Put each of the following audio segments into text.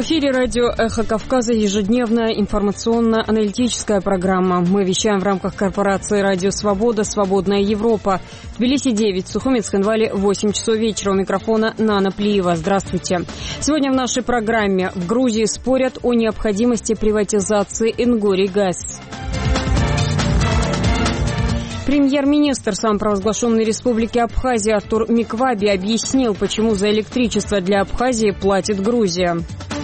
В эфире радио «Эхо Кавказа» ежедневная информационно-аналитическая программа. Мы вещаем в рамках корпорации «Радио Свобода», «Свободная Европа». Тбилиси 9, Сухумец, Хинвали 8 часов вечера. У микрофона Нана Плиева. Здравствуйте. Сегодня в нашей программе в Грузии спорят о необходимости приватизации Ингоригаз. Премьер-министр самопровозглашенной республики Абхазия Артур Микваби объяснил, почему за электричество для Абхазии платит Грузия.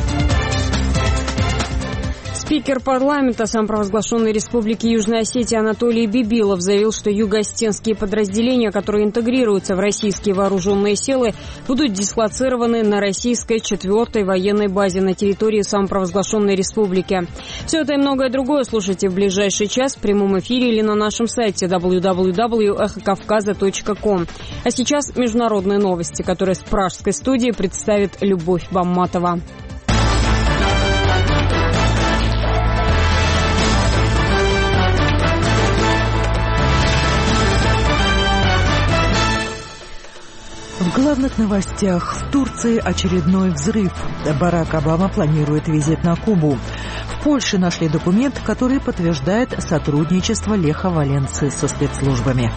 Спикер парламента самопровозглашенной республики Южная Осетия Анатолий Бибилов заявил, что юго-осетинские подразделения, которые интегрируются в российские вооруженные силы, будут дислоцированы на российской 4-й военной базе на территории самопровозглашенной республики. Все это и многое другое слушайте в ближайший час в прямом эфире или на нашем сайте www.эхокавказа.ком. А сейчас международные новости, которые с пражской студии представит Любовь Бамматова. В главных новостях. В Турции очередной взрыв. Барак Обама планирует визит на Кубу. В Польше нашли документ, который подтверждает сотрудничество Леха Валенсы со спецслужбами.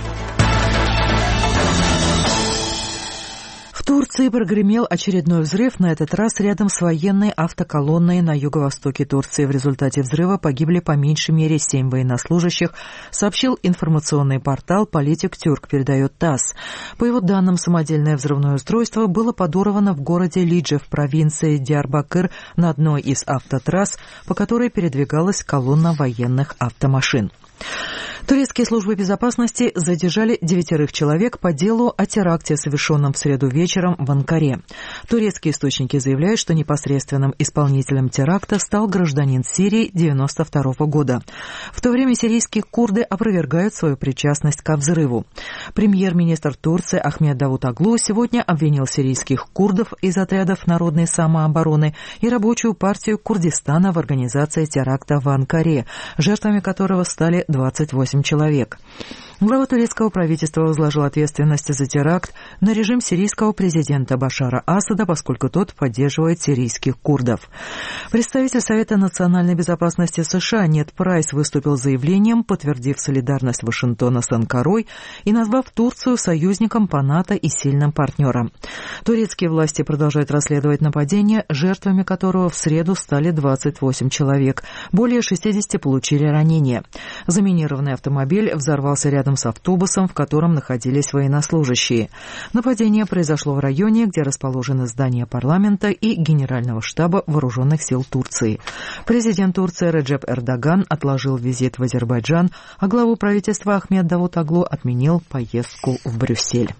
В Турции прогремел очередной взрыв, на этот раз рядом с военной автоколонной на юго-востоке Турции. В результате взрыва погибли по меньшей мере 7 военнослужащих, сообщил информационный портал «Политик Тюрк», передает ТАСС. По его данным, самодельное взрывное устройство было подорвано в городе Лидже в провинции Диарбакыр на одной из автотрасс, по которой передвигалась колонна военных автомашин. Турецкие службы безопасности задержали 9 человек по делу о теракте, совершенном в среду вечером в Анкаре. Турецкие источники заявляют, что непосредственным исполнителем теракта стал гражданин Сирии 1992 года. В то время сирийские курды опровергают свою причастность ко взрыву. Премьер-министр Турции Ахмед Давутоглу сегодня обвинил сирийских курдов из отрядов народной самообороны и рабочую партию Курдистана в организации теракта в Анкаре, жертвами которого стали 28 человек. Глава турецкого правительства возложил ответственность за теракт на режим сирийского президента Башара Асада, поскольку тот поддерживает сирийских курдов. Представитель Совета национальной безопасности США Нед Прайс выступил с заявлением, подтвердив солидарность Вашингтона с Анкарой и назвав Турцию союзником по НАТО и сильным партнером. Турецкие власти продолжают расследовать нападение, жертвами которого в среду стали 28 человек. Более 60 получили ранения. Заминированный автомобиль взорвался рядом с автобусом, в котором находились военнослужащие. Нападение произошло в районе, где расположены здания парламента и Генерального штаба Вооруженных сил Турции. Президент Турции Реджеп Эрдоган отложил визит в Азербайджан, а главу правительства Ахмед Давутоглу отменил поездку в Брюссель.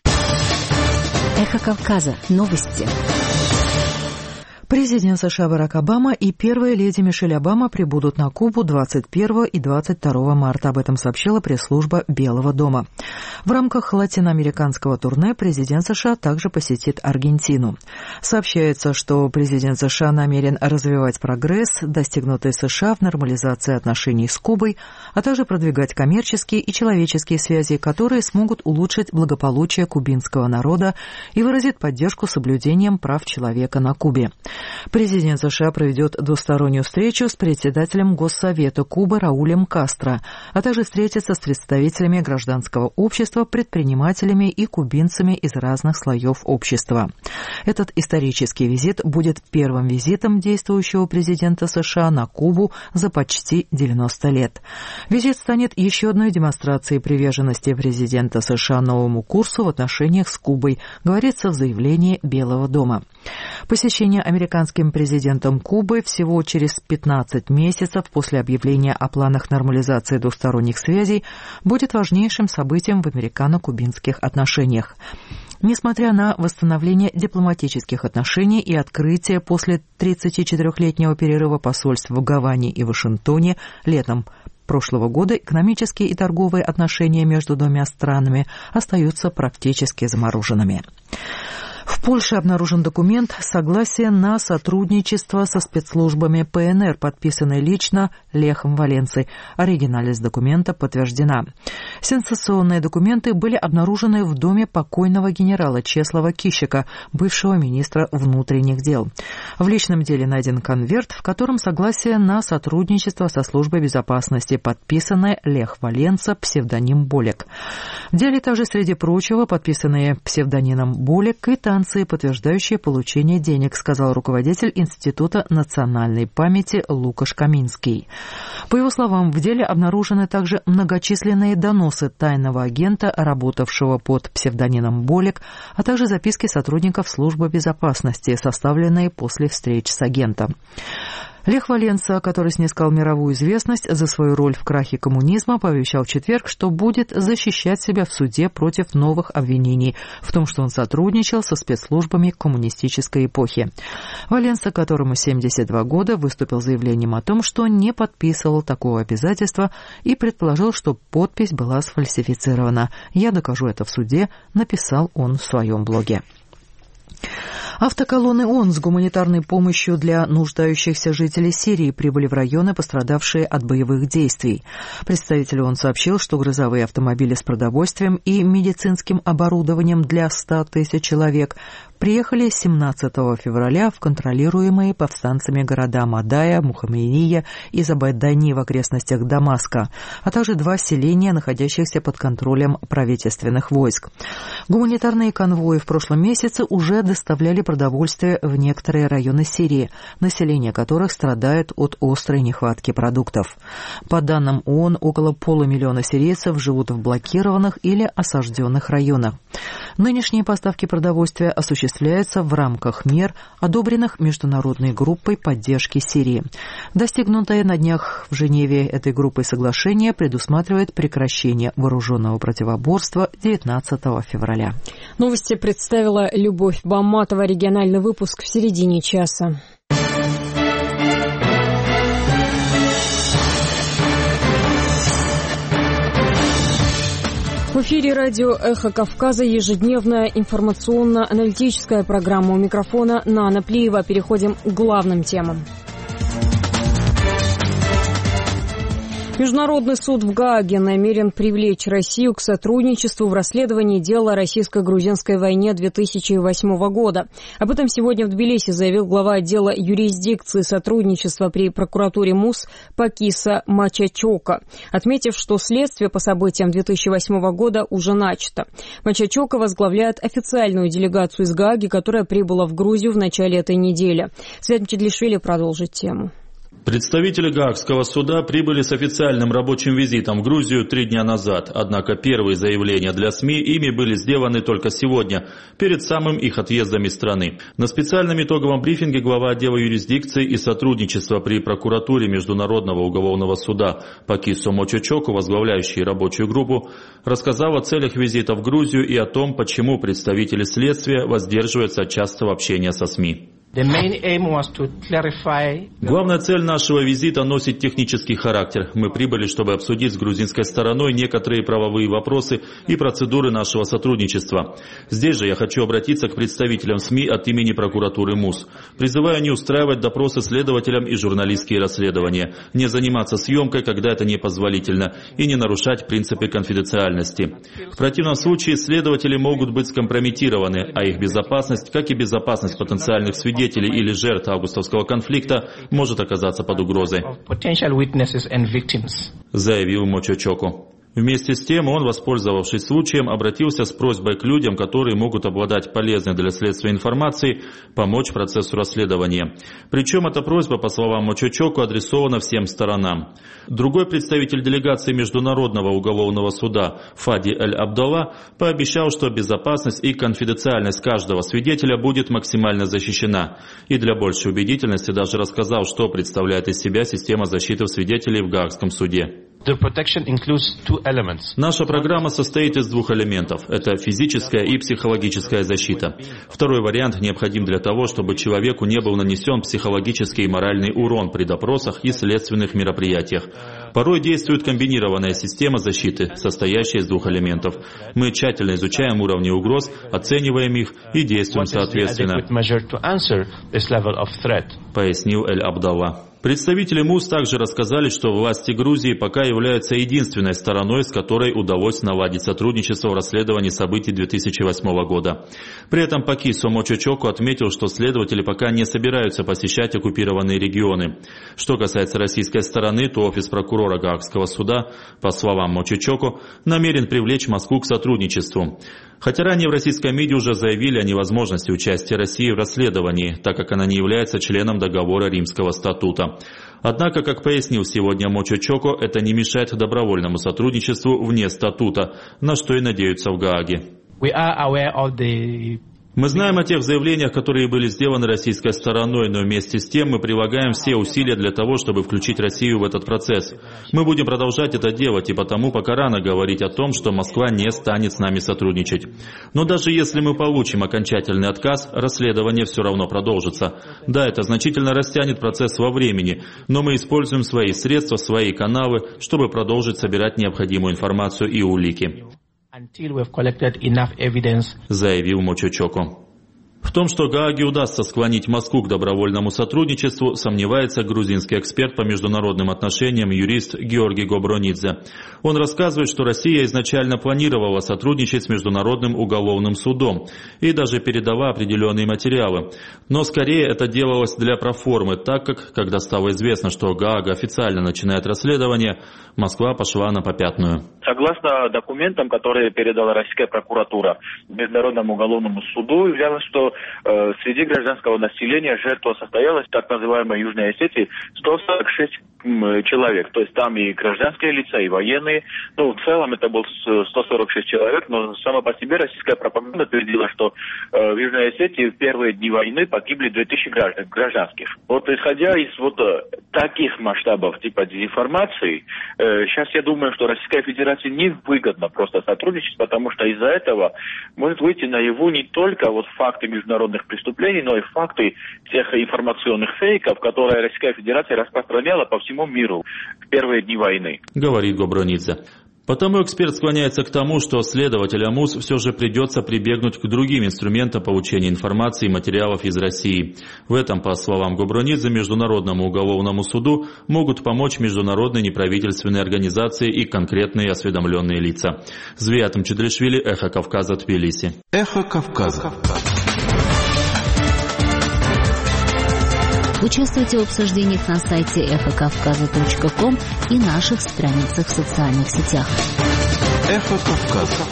Эхо Кавказа. Новости. Президент США Барак Обама и первая леди Мишель Обама прибудут на Кубу 21 и 22 марта. Об этом сообщила пресс-служба Белого дома. В рамках латиноамериканского турне президент США также посетит Аргентину. Сообщается, что президент США намерен развивать прогресс, достигнутый США в нормализации отношений с Кубой, а также продвигать коммерческие и человеческие связи, которые смогут улучшить благополучие кубинского народа и выразить поддержку соблюдением прав человека на Кубе. Президент США проведет двустороннюю встречу с председателем Госсовета Кубы Раулем Кастро, а также встретится с представителями гражданского общества, предпринимателями и кубинцами из разных слоев общества. Этот исторический визит будет первым визитом действующего президента США на Кубу за почти 90 лет. Визит станет еще одной демонстрацией приверженности президента США новому курсу в отношениях с Кубой, говорится в заявлении Белого дома. Посещение американским президентом Кубы всего через 15 месяцев после объявления о планах нормализации двусторонних связей будет важнейшим событием в американо-кубинских отношениях. Несмотря на восстановление дипломатических отношений и открытие после 34-летнего перерыва посольств в Гаване и Вашингтоне летом прошлого года, экономические и торговые отношения между двумя странами остаются практически замороженными. В Польше обнаружен документ согласия на сотрудничество со спецслужбами ПНР, подписанный лично Лехом Валенсой. Оригинальность документа подтверждена. Сенсационные документы были обнаружены в доме покойного генерала Чеслава Кищика, бывшего министра внутренних дел. В личном деле найден конверт, в котором согласие на сотрудничество со службой безопасности, подписанное Лех Валенса, псевдоним Болек. В деле также, среди прочего, подписанные псевдонимом Болек квитанции, подтверждающие получение денег, сказал руководитель Института национальной памяти Лукаш Каминский. По его словам, в деле обнаружены также многочисленные доносы тайного агента, работавшего под псевдонимом Болек, а также записки сотрудников службы безопасности, составленные после встреч с агентом. Лех Валенса, который снискал мировую известность за свою роль в крахе коммунизма, пообещал в четверг, что будет защищать себя в суде против новых обвинений в том, что он сотрудничал со спецслужбами коммунистической эпохи. Валенса, которому 72 года, выступил с заявлением о том, что не подписывал такого обязательства и предположил, что подпись была сфальсифицирована. «Я докажу это в суде», написал он в своем блоге. Автоколонны ООН с гуманитарной помощью для нуждающихся жителей Сирии прибыли в районы, пострадавшие от боевых действий. Представитель ООН сообщил, что грузовые автомобили с продовольствием и медицинским оборудованием для 100 тысяч человек приехали 17 февраля в контролируемые повстанцами города Мадая, Мухаммедия и Забайдани в окрестностях Дамаска, а также 2 селения, находящихся под контролем правительственных войск. Гуманитарные конвои в прошлом месяце уже доставляли продовольствие в некоторые районы Сирии, население которых страдает от острой нехватки продуктов. По данным ООН, около полумиллиона сирийцев живут в блокированных или осажденных районах. Нынешние поставки продовольствия осуществляются в рамках мер, одобренных Международной группой поддержки Сирии. Достигнутое на днях в Женеве этой группой соглашение предусматривает прекращение вооруженного противоборства 19 февраля. Новости представила Любовь Баматова. Региональный выпуск в середине часа. В эфире радио «Эхо Кавказа» ежедневная информационно-аналитическая программа. У микрофона Нана Плиева. Переходим к главным темам. Международный суд в Гааге намерен привлечь Россию к сотрудничеству в расследовании дела о российско-грузинской войне 2008 года. Об этом сегодня в Тбилиси заявил глава отдела юрисдикции сотрудничества при прокуратуре МУС Пакиса Мачачока, отметив, что следствие по событиям 2008 года уже начато. Мачачока возглавляет официальную делегацию из Гааги, которая прибыла в Грузию в начале этой недели. Свят Мчедлишвили продолжит тему. Представители Гаагского суда прибыли с официальным рабочим визитом в Грузию 3 дня назад, однако первые заявления для СМИ ими были сделаны только сегодня, перед самым их отъездом из страны. На специальном итоговом брифинге глава отдела юрисдикции и сотрудничества при прокуратуре Международного уголовного суда Пакису Мачачоку, возглавляющий рабочую группу, рассказал о целях визита в Грузию и о том, почему представители следствия воздерживаются от частого общения со СМИ. Главная цель нашего визита носит технический характер. Мы прибыли, чтобы обсудить с грузинской стороной некоторые правовые вопросы и процедуры нашего сотрудничества. Здесь же я хочу обратиться к представителям СМИ от имени прокуратуры МУС. Призываю не устраивать допросы следователям и журналистские расследования, не заниматься съемкой, когда это непозволительно, и не нарушать принципы конфиденциальности. В противном случае следователи могут быть скомпрометированы, а их безопасность, как и безопасность потенциальных свидетелей или жертв августовского конфликта, может оказаться под угрозой, заявил Мачачоку. Вместе с тем он, воспользовавшись случаем, обратился с просьбой к людям, которые могут обладать полезной для следствия информацией, помочь процессу расследования. Причем эта просьба, по словам Мачачоку, адресована всем сторонам. Другой представитель делегации Международного уголовного суда Фади Эль-Абдалла пообещал, что безопасность и конфиденциальность каждого свидетеля будет максимально защищена. И для большей убедительности даже рассказал, что представляет из себя система защиты свидетелей в Гаагском суде. Наша программа состоит из 2 элементов. Это физическая и психологическая защита. Второй вариант необходим для того, чтобы человеку не был нанесен психологический и моральный урон при допросах и следственных мероприятиях. Порой действует комбинированная система защиты, состоящая из 2 элементов. Мы тщательно изучаем уровни угроз, оцениваем их и действуем соответственно, пояснил Эль-Абдалла. Представители МУС также рассказали, что власти Грузии пока являются единственной стороной, с которой удалось наладить сотрудничество в расследовании событий 2008 года. При этом Пакисо Мочочоко отметил, что следователи пока не собираются посещать оккупированные регионы. Что касается российской стороны, то офис прокурора Гаагского суда, по словам Мочочоко, намерен привлечь Москву к сотрудничеству. Хотя ранее в российском МИДе уже заявили о невозможности участия России в расследовании, так как она не является членом договора Римского статута. Однако, как пояснил сегодня Мочочоко, это не мешает добровольному сотрудничеству вне статута, на что и надеются в Гааге. Мы знаем о тех заявлениях, которые были сделаны российской стороной, но вместе с тем мы прилагаем все усилия для того, чтобы включить Россию в этот процесс. Мы будем продолжать это делать, и потому пока рано говорить о том, что Москва не станет с нами сотрудничать. Но даже если мы получим окончательный отказ, расследование все равно продолжится. Да, это значительно растянет процесс во времени, но мы используем свои средства, свои каналы, чтобы продолжить собирать необходимую информацию и улики. Заявил Мочочоко. В том, что Гааге удастся склонить Москву к добровольному сотрудничеству, сомневается грузинский эксперт по международным отношениям юрист Георгий Гобронидзе. Он рассказывает, что Россия изначально планировала сотрудничать с Международным уголовным судом и даже передала определенные материалы. Но скорее это делалось для проформы, так как, когда стало известно, что Гаага официально начинает расследование, Москва пошла на попятную. Согласно документам, которые передала российская прокуратура Международному уголовному суду, являлось, что среди гражданского населения жертва состоялась в так называемой Южной Осетии 146 человек. То есть там и гражданские лица, и военные. Ну, в целом это был 146 человек, но сама по себе российская пропаганда твердила, что в Южной Осетии в первые дни войны погибли 2000 гражданских. Вот исходя из таких масштабов типа дезинформации, сейчас я думаю, что Российской Федерации невыгодно просто сотрудничать, потому что из-за этого может выйти наяву не только факты международных преступлений, но и факты тех информационных фейков, которые Российская Федерация распространяла по всему миру в первые дни войны. Говорит Гобронидзе. Потому эксперт склоняется к тому, что следователям МУС все же придется прибегнуть к другим инструментам получения информации и материалов из России. В этом, по словам Гобронидзе, Международному уголовному суду могут помочь международные неправительственные организации и конкретные осведомленные лица. Звиат Мчедришвили, Эхо Кавказа, Тбилиси. Эхо Кавказа. Участвуйте в обсуждениях на сайте эхокавказа.ком и наших страницах в социальных сетях. Эхо Кавказа.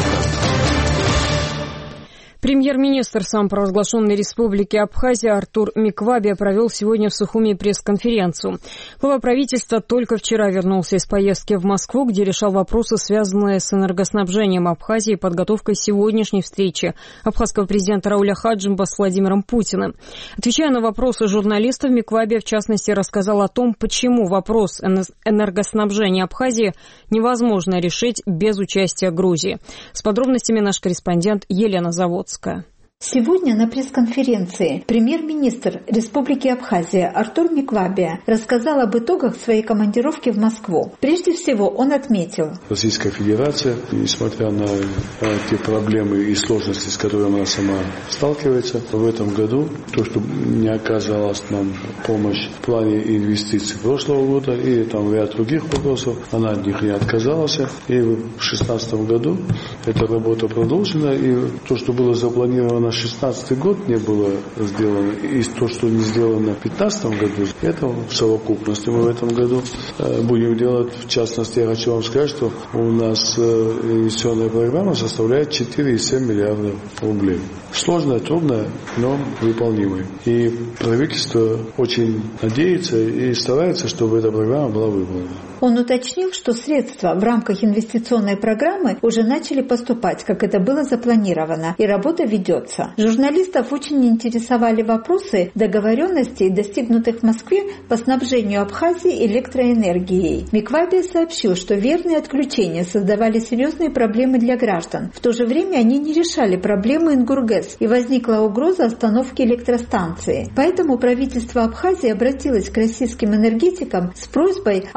Премьер-министр самопровозглашенной республики Абхазия Артур Миквабе провел сегодня в Сухуми пресс-конференцию. Глава правительства только вчера вернулся из поездки в Москву, где решал вопросы, связанные с энергоснабжением Абхазии и подготовкой сегодняшней встречи абхазского президента Рауля Хаджимба с Владимиром Путиным. Отвечая на вопросы журналистов, Миквабе в частности рассказал о том, почему вопрос энергоснабжения Абхазии невозможно решить без участия Грузии. С подробностями наш корреспондент Елена Заводская. Сегодня на пресс-конференции премьер-министр Республики Абхазия Артур Миквабе рассказал об итогах своей командировки в Москву. Прежде всего он отметил: Российская Федерация, несмотря на те проблемы и сложности, с которыми она сама сталкивается, в этом году то, что не оказалась нам помощь в плане инвестиций прошлого года и там ряд других вопросов, она от них не отказалась. И в 2016 году эта работа продолжена, и то, что было запланировано на 2016 год, не было сделано, и то, что не сделано в 2015 году, это в совокупности мы в этом году будем делать. В частности, я хочу вам сказать, что у нас инвестиционная программа составляет 4,7 миллиардов рублей. Сложная, трудная, но выполнимая. И правительство очень надеется и старается, чтобы эта программа была выполнена. Он уточнил, что средства в рамках инвестиционной программы уже начали поступать, как это было запланировано, и работа ведется. Журналистов очень интересовали вопросы договоренностей, достигнутых в Москве по снабжению Абхазии электроэнергией. Миквабе сообщил, что верные отключения создавали серьезные проблемы для граждан. В то же время они не решали проблемы Ингургэс, и возникла угроза остановки электростанции. Поэтому правительство Абхазии обратилось к российским энергетикам с просьбой оказать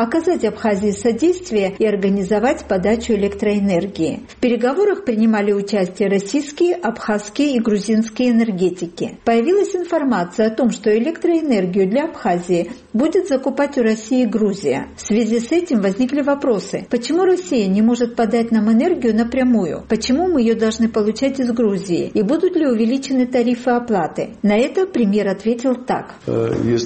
Абхазии содействие и организовать подачу электроэнергии. В переговорах принимали участие российские, абхазские и грузинские энергетики. Появилась информация о том, что электроэнергию для Абхазии будет закупать у России Грузия. В связи с этим возникли вопросы. Почему Россия не может подать нам энергию напрямую? Почему мы ее должны получать из Грузии? И будут ли увеличены тарифы оплаты? На это премьер ответил так. Есть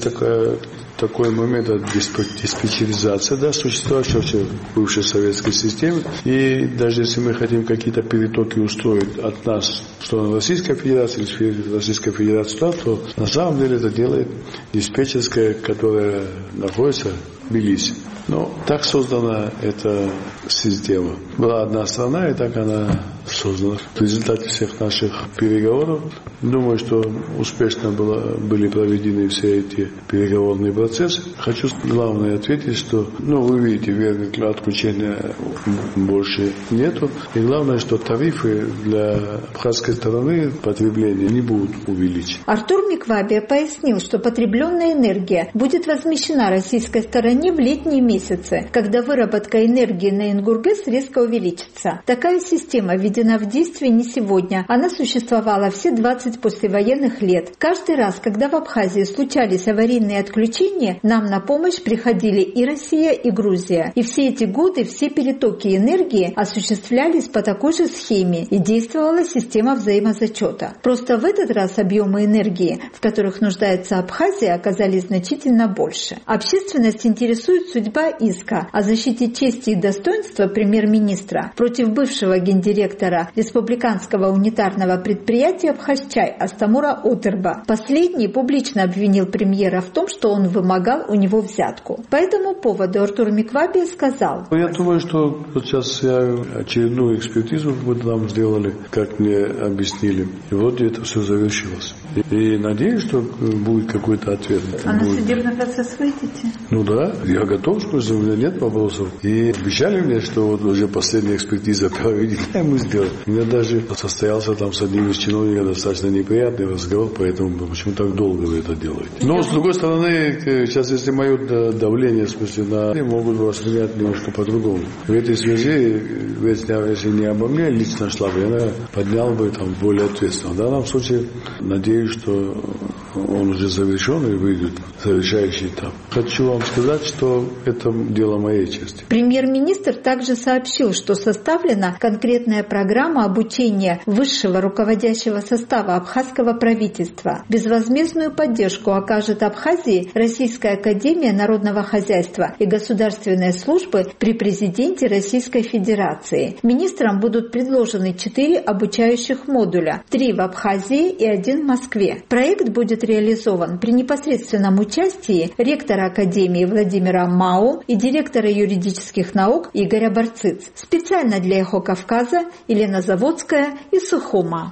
такой момент диспетчеризации, существующего в бывшей советской системе. И даже если мы хотим какие-то перетоки устроить от нас, что на Российской Федерации или Российской Федерации, то на самом деле это делает диспетчерская, которая находится в Тбилиси. Но так создана эта система. Была одна страна, и так она создана. В результате всех наших переговоров, думаю, что успешно были проведены все эти переговорные процессы. Хочу главное ответить, что, вы видите, верных отключения больше нету. И главное, что тарифы для абхазской стороны потребления не будут увеличены. Артур Миквабия пояснил, что потребленная энергия будет возмещена российской стороне в летние месяцы, когда выработка энергии на Ингургэс резко увеличится. Такая система введена в действие не сегодня. Она существовала все 20 послевоенных лет. Каждый раз, когда в Абхазии случались аварийные отключения, нам на помощь приходили и Россия, и Грузия. И все эти годы все перетоки энергии осуществлялись по такой же схеме, и действовала система взаимозачета. Просто в этот раз объемы энергии, в которых нуждается Абхазия, оказались значительно больше. Общественность интересует судьба иска о защите чести и достоинства премьер-министра против бывшего гендиректора республиканского унитарного предприятия «Абхазчай» Астамура Отерба. Последний публично обвинил премьера в том, что он вымогал у него взятку. По этому поводу Артур Миквабия сказал: Я думаю, что сейчас очередную экспертизу нам сделали, как мне объяснили. И вроде это все завершилось. И надеюсь, что будет какой-то ответ. А на судебный процесс выйдете? Да, я готов, что у меня нет вопросов. И обещали мне, что уже последняя экспертиза проведена, мы сделаем. У меня даже состоялся там с одним из чиновников достаточно неприятный разговор, поэтому почему так долго вы это делаете. Но, с другой стороны, сейчас, если мое давление, в смысле, могут воспринять немножко по-другому. В этой связи, если не обо мне лично шла бы, я поднял бы там более ответственно. В данном случае, надеюсь, что он уже завершен и выйдет завершающий этап. Хочу вам сказать, что это дело моей чести. Премьер-министр также сообщил, что составлена конкретная программа обучения высшего руководящего состава абхазского правительства. Безвозмездную поддержку окажет Абхазии Российская академия народного хозяйства и государственной службы при президенте Российской Федерации. Министрам будут предложены 4 обучающих модуля, 3 в Абхазии и 1 в Москве. Проект будет реализован при непосредственном участии ректора Академии Владимира Мау и директора юридических наук Игоря Барциц. Специально для «Эхо Кавказа» Елена Заводская из Сухума.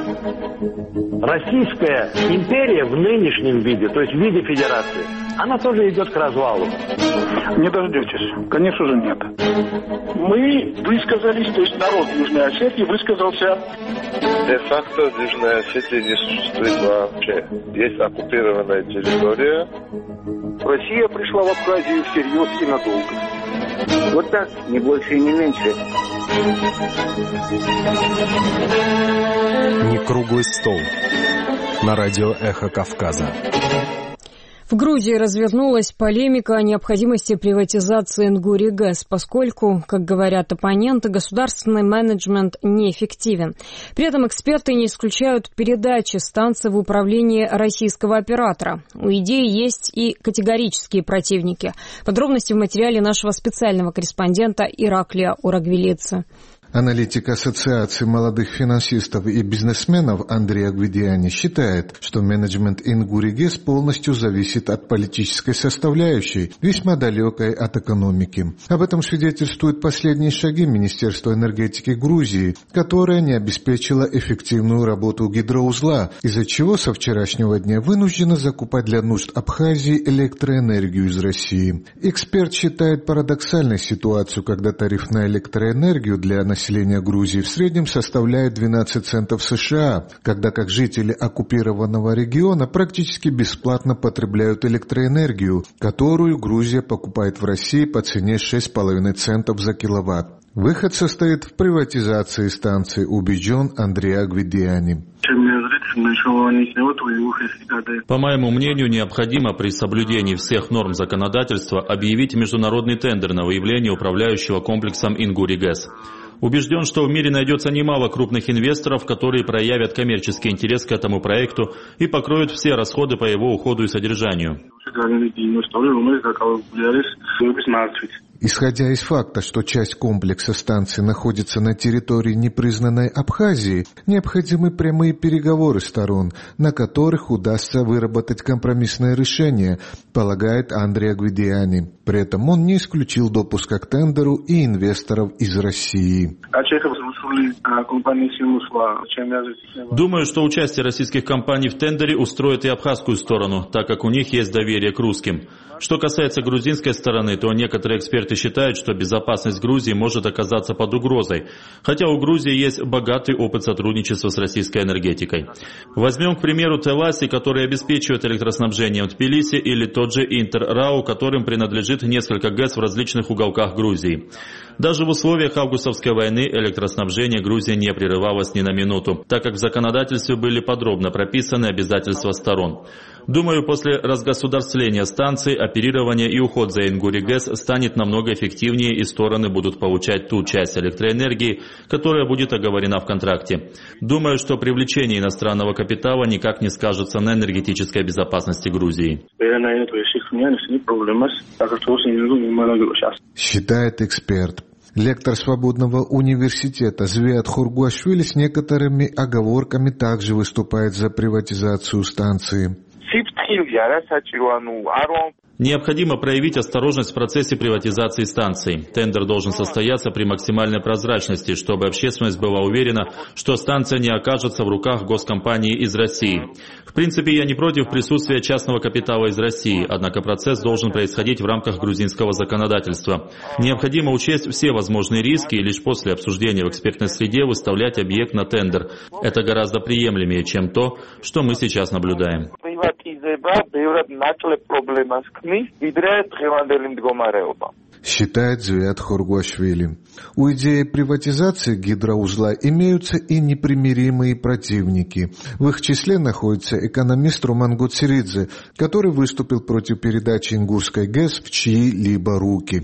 Российская империя в нынешнем виде, то есть в виде федерации, она тоже идет к развалу. Не дождетесь. Конечно же нет. Мы высказались, то есть народ Южной Осетии высказался. Де-факто Южная Осетия не существует вообще. Есть оккупированная территория. Россия пришла в Абхазию всерьез и надолго. Вот так, не больше и не меньше. Не круглый стол. На радио «Эхо Кавказа». В Грузии развернулась полемика о необходимости приватизации Ингургэс, поскольку, как говорят оппоненты, государственный менеджмент неэффективен. При этом эксперты не исключают передачи станции в управление российского оператора. У идеи есть и категорические противники. Подробности в материале нашего специального корреспондента Ираклия Урагвелидзе. Аналитик Ассоциации молодых финансистов и бизнесменов Андрей Агведиани считает, что менеджмент Ингургэс полностью зависит от политической составляющей, весьма далекой от экономики. Об этом свидетельствуют последние шаги Министерства энергетики Грузии, которое не обеспечило эффективную работу гидроузла, из-за чего со вчерашнего дня вынуждено закупать для нужд Абхазии электроэнергию из России. Эксперт считает парадоксальной ситуацию, когда тариф на электроэнергию для населения населения Грузии в среднем составляет 12 центов США, когда как жители оккупированного региона практически бесплатно потребляют электроэнергию, которую Грузия покупает в России по цене 6,5 центов за киловатт. Выход состоит в приватизации станции, убежден Андрей Агвидиани. По моему мнению, необходимо при соблюдении всех норм законодательства объявить международный тендер на выявление управляющего комплексом Ингури ГЭС. Убежден, что в мире найдется немало крупных инвесторов, которые проявят коммерческий интерес к этому проекту и покроют все расходы по его уходу и содержанию. Исходя из факта, что часть комплекса станции находится на территории непризнанной Абхазии, необходимы прямые переговоры сторон, на которых удастся выработать компромиссное решение, полагает Андрей Агвидиани. При этом он не исключил допуска к тендеру и инвесторов из России. Думаю, что участие российских компаний в тендере устроит и абхазскую сторону, так как у них есть доверие к русским. Что касается грузинской стороны, то некоторые эксперты считают, что безопасность Грузии может оказаться под угрозой, хотя у Грузии есть богатый опыт сотрудничества с российской энергетикой. Возьмем, к примеру, Теласи, который обеспечивает электроснабжением Тбилиси, или тот же Интер-РАО, которым принадлежит несколько ГЭС в различных уголках Грузии. Даже в условиях августовской войны электроснабжение Грузии не прерывалось ни на минуту, так как в законодательстве были подробно прописаны обязательства сторон. Думаю, после разгосударствления станции оперирование и уход за Ингури ГЭС станет намного эффективнее, и стороны будут получать ту часть электроэнергии, которая будет оговорена в контракте. Думаю, что привлечение иностранного капитала никак не скажется на энергетической безопасности Грузии. Считает эксперт. Лектор Свободного университета Звиат Хургуашвили с некоторыми оговорками также выступает за приватизацию станции. Необходимо проявить осторожность в процессе приватизации станций. Тендер должен состояться при максимальной прозрачности, чтобы общественность была уверена, что станция не окажется в руках госкомпании из России. В принципе, я не против присутствия частного капитала из России, однако процесс должен происходить в рамках грузинского законодательства. Необходимо учесть все возможные риски и лишь после обсуждения в экспертной среде выставлять объект на тендер. Это гораздо приемлемее, чем то, что мы сейчас наблюдаем. Считает Звиат Хургуашвили. У идеи приватизации гидроузла имеются и непримиримые противники. В их числе находится экономист Роман Гуцеридзе, который выступил против передачи Ингурской ГЭС в чьи-либо руки.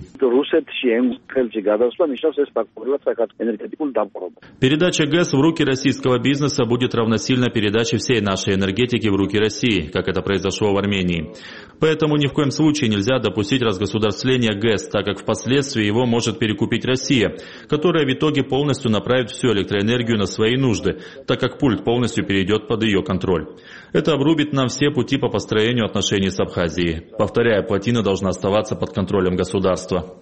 Передача ГЭС в руки российского бизнеса будет равносильно передаче всей нашей энергетики в руки России, как это произошло в Армении. Поэтому ни в коем случае нельзя допустить разгосударствления ГЭС, так как впоследствии его может перекупить Россия, которая в итоге полностью направит всю электроэнергию на свои нужды, так как пульт полностью перейдет под ее контроль. Это обрубит нам все пути по построению отношений с Абхазией. Повторяю, плотина должна оставаться под контролем государства.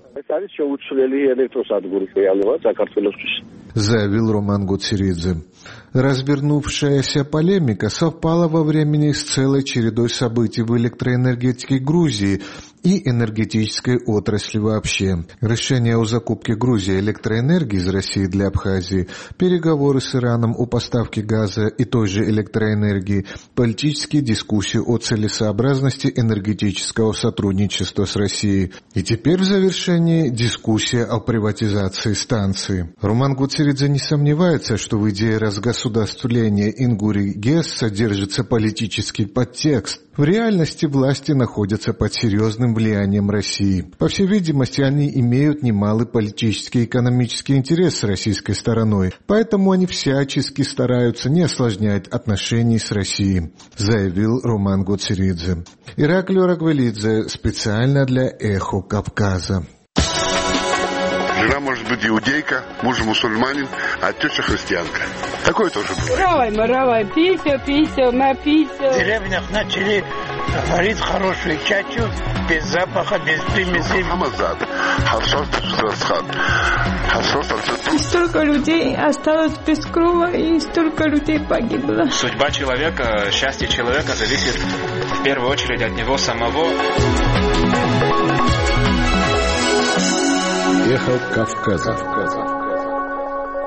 Заявил Роман Гуцеридзе. Развернувшаяся полемика совпала во времени с целой чередой событий в электроэнергетике Грузии и энергетической отрасли вообще. Решение о закупке Грузии электроэнергии из России для Абхазии, переговоры с Ираном о поставке газа и той же электроэнергии, политические дискуссии о целесообразности энергетического сотрудничества с Россией. И теперь в завершении дискуссия о приватизации станции. Роман Гуцеридзе не сомневается, что в идее разгосударствления Ингури ГЭС содержится политический подтекст. В реальности власти находятся под серьезным влиянием России. По всей видимости, они имеют немалый политический и экономический интерес с российской стороной, поэтому они всячески стараются не осложнять отношений с Россией, заявил Роман Гуцеридзе. Ираклио Рагвелидзе специально для «Эхо Кавказа». Жена может быть иудейка, муж мусульманин, а теща христианка. Такое тоже бывает. Равай, пися, напися. В деревнях начали варить хорошую чачу, без запаха, без примесей. Столько людей осталось без крова, и столько людей погибло. Судьба человека, счастье человека зависит в первую очередь от него самого. Эхо Кавказа.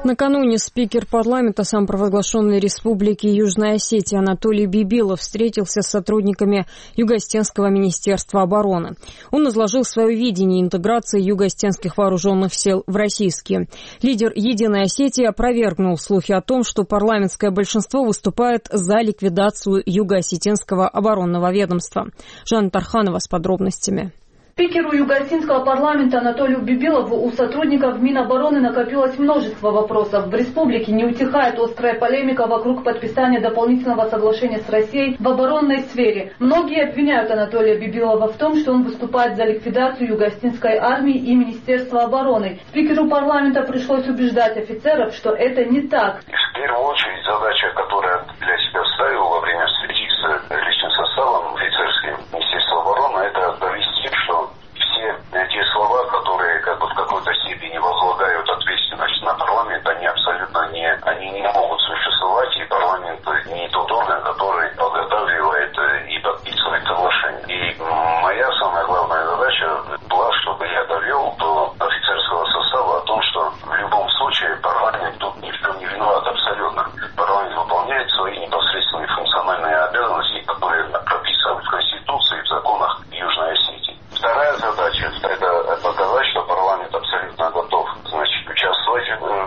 Накануне спикер парламента самопровозглашенной республики Южная Осетия Анатолий Бибилов встретился с сотрудниками Юго-Осетинского министерства обороны. Он изложил свое видение интеграции юго-осетинских вооруженных сил в российские. Лидер «Единой Осетии» опровергнул слухи о том, что парламентское большинство выступает за ликвидацию Юго-Осетинского оборонного ведомства. Жанна Тарханова с подробностями. Спикеру Юго-Осетинского парламента Анатолию Бибилову у сотрудников Минобороны накопилось множество вопросов. В республике не утихает острая полемика вокруг подписания дополнительного соглашения с Россией в оборонной сфере. Многие обвиняют Анатолия Бибилова в том, что он выступает за ликвидацию Юго-Осетинской армии и Министерства обороны. Спикеру парламента пришлось убеждать офицеров, что это не так. В первую очередь задача, которую для себя ставил во время встречи с личным составом офицерским Министерства обороны, это довести, что все те слова, которые в какой-то степени возлагают ответственность на парламент, они абсолютно не могут существовать, и парламент не тот орган, который подготавливает и подписывает соглашение. И моя самая главная задача была, чтобы я довел до офицерского состава о том, что в любом случае парламент тут ни в чем не виноват абсолютно. Парламент выполняет свои непосредственные функциональные обязанности, которые прописаны в Конституции и в законах Южной Осетии. Вторая задача – это показать, что парламент абсолютно готов, участвовать,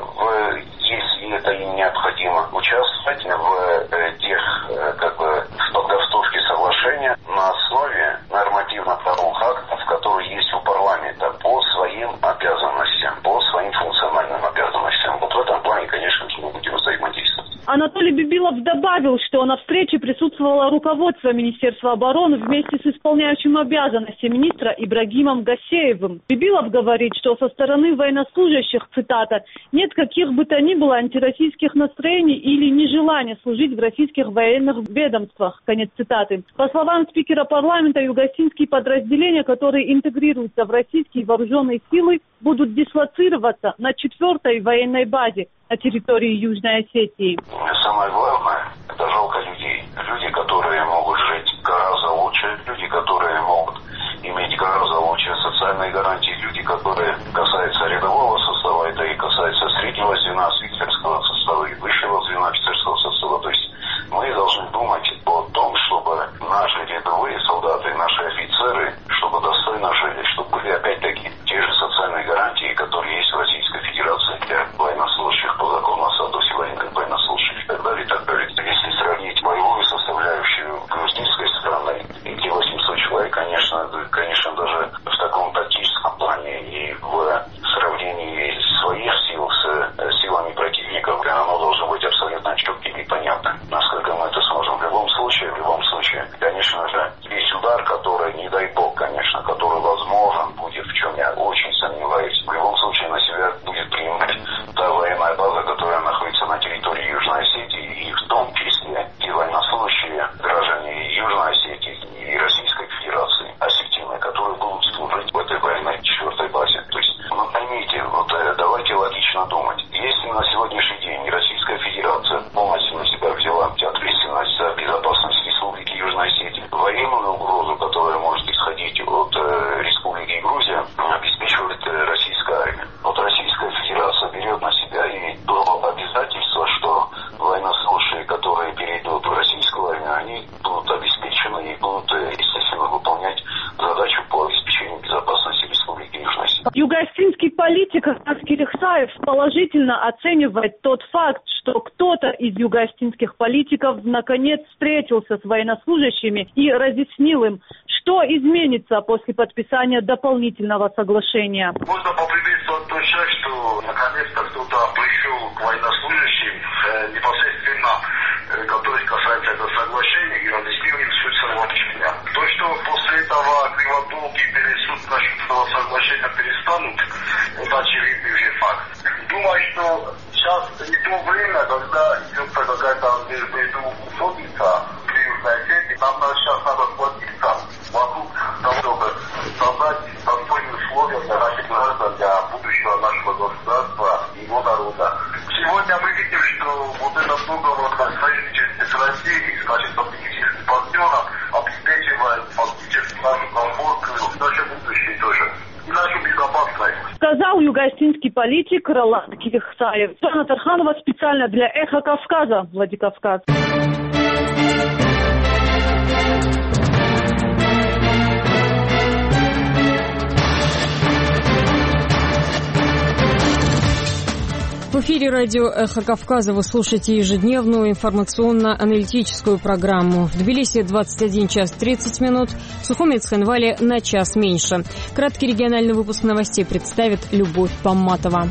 если это им необходимо, участвовать в тех, в подготовке соглашения на основе нормативно-правовых актов, которые есть у парламента по своим обязанностям, по своим функциональным обязанностям. Вот в этом плане, конечно, мы будем взаимодействовать. Анатолий Бибилов добавил, что на встрече присутствовало руководство Министерства обороны вместе с исполняющим обязанности министра Ибрагимом Гасеевым. Бибилов говорит, что со стороны военнослужащих, цитата, «нет каких бы то ни было антироссийских настроений или нежелания служить в российских военных ведомствах», конец цитаты. По словам спикера парламента, юго-осетинские подразделения, которые интегрируются в российские вооруженные силы, будут дислоцироваться на 4-й военной базе на территории Южной Осетии. Самое главное – это жалко людей. Люди, которые могут жить гораздо лучше, люди, которые могут иметь гораздо лучшие социальные гарантии, люди, которые касаются рядового состава, это и касается среднего звена офицерского состава и высшего звена офицерского состава. То есть мы должны думать о том, чтобы наши рядовые солдаты, наши офицеры, чтобы достойно жили, чтобы были опять-таки те же социальные гарантии, которые есть в Российской Федерации для военнослужащих по закону о статусе военнослужащих и так далее, и так далее. Если сравнить боевую составляющую грузинской стороны и те 800 человек, конечно, даже в таком тактическом плане и в сравнении своих сил с силами противников, оно должно быть абсолютно четким и понятным. Насколько мы это сможем. В любом случае, конечно же, весь удар, который, не дай бог, конечно, который возможен будет, в чем я очень сомневаюсь, в любом случае на себя будет принимать та военная база, которая находится на территории Южной Осетии, и в том числе и военнослужащие граждане Южной Осетии и Российской Федерации, осетины, которые будут служить в этой военной 4-й базе. То есть, поймите, давайте логично думать. Если на сегодняшний день Российская Федерация полностью на себя взяла ответственность за безопасность Республики Южной Осетии, военную угрозу, которая может исходить от Республики Грузия, обеспечивает российская армия. Вот Российская Федерация берет на себя и до обязательства, что военнослужащие, которые перейдут в российскую армию, они будут обеспечены и будут, естественно, выполнять задачу по обеспечению безопасности Республики Южной Осетии. Юго-осетинский политик Аскер Ихсаев положительно оценивает тот факт, что кто-то из юго-осетинских политиков наконец встретился с военнослужащими и разъяснил им, что изменится после подписания дополнительного соглашения. Можно поприветствовать тот шаг, что наконец-то кто-то пришел к военнослужащим непосредственно, который касается этого соглашения, и разъяснил им суть соглашения. То, что после этого кривотолки пересуд насчет этого соглашения перестанут, это очевидный уже факт. Думаю, что сейчас не то время, когда идет какая-то междуусобица при Южной Осетии, нам сейчас надо сплотиться вокруг того, чтобы создать достойные условия для наших граждан, для будущего нашего государства и его народа. Сегодня мы видим, что вот этот договор о союзничестве с Россией, значит, стратегических партнеров обеспечивает фактически нашу комфорт, наше будущее тоже. И нашу безопасность. Сказал юго юго-осетинский политик Роланд Кирихсаев. Светлана Тарханова специально для «Эхо Кавказа», Владикавказ. В эфире радио «Эхо Кавказа» вы слушаете ежедневную информационно-аналитическую программу. В Тбилиси 21 час 30 минут, в Сухуми и Цхинвале на час меньше. Краткий региональный выпуск новостей представит Любовь Бамматова.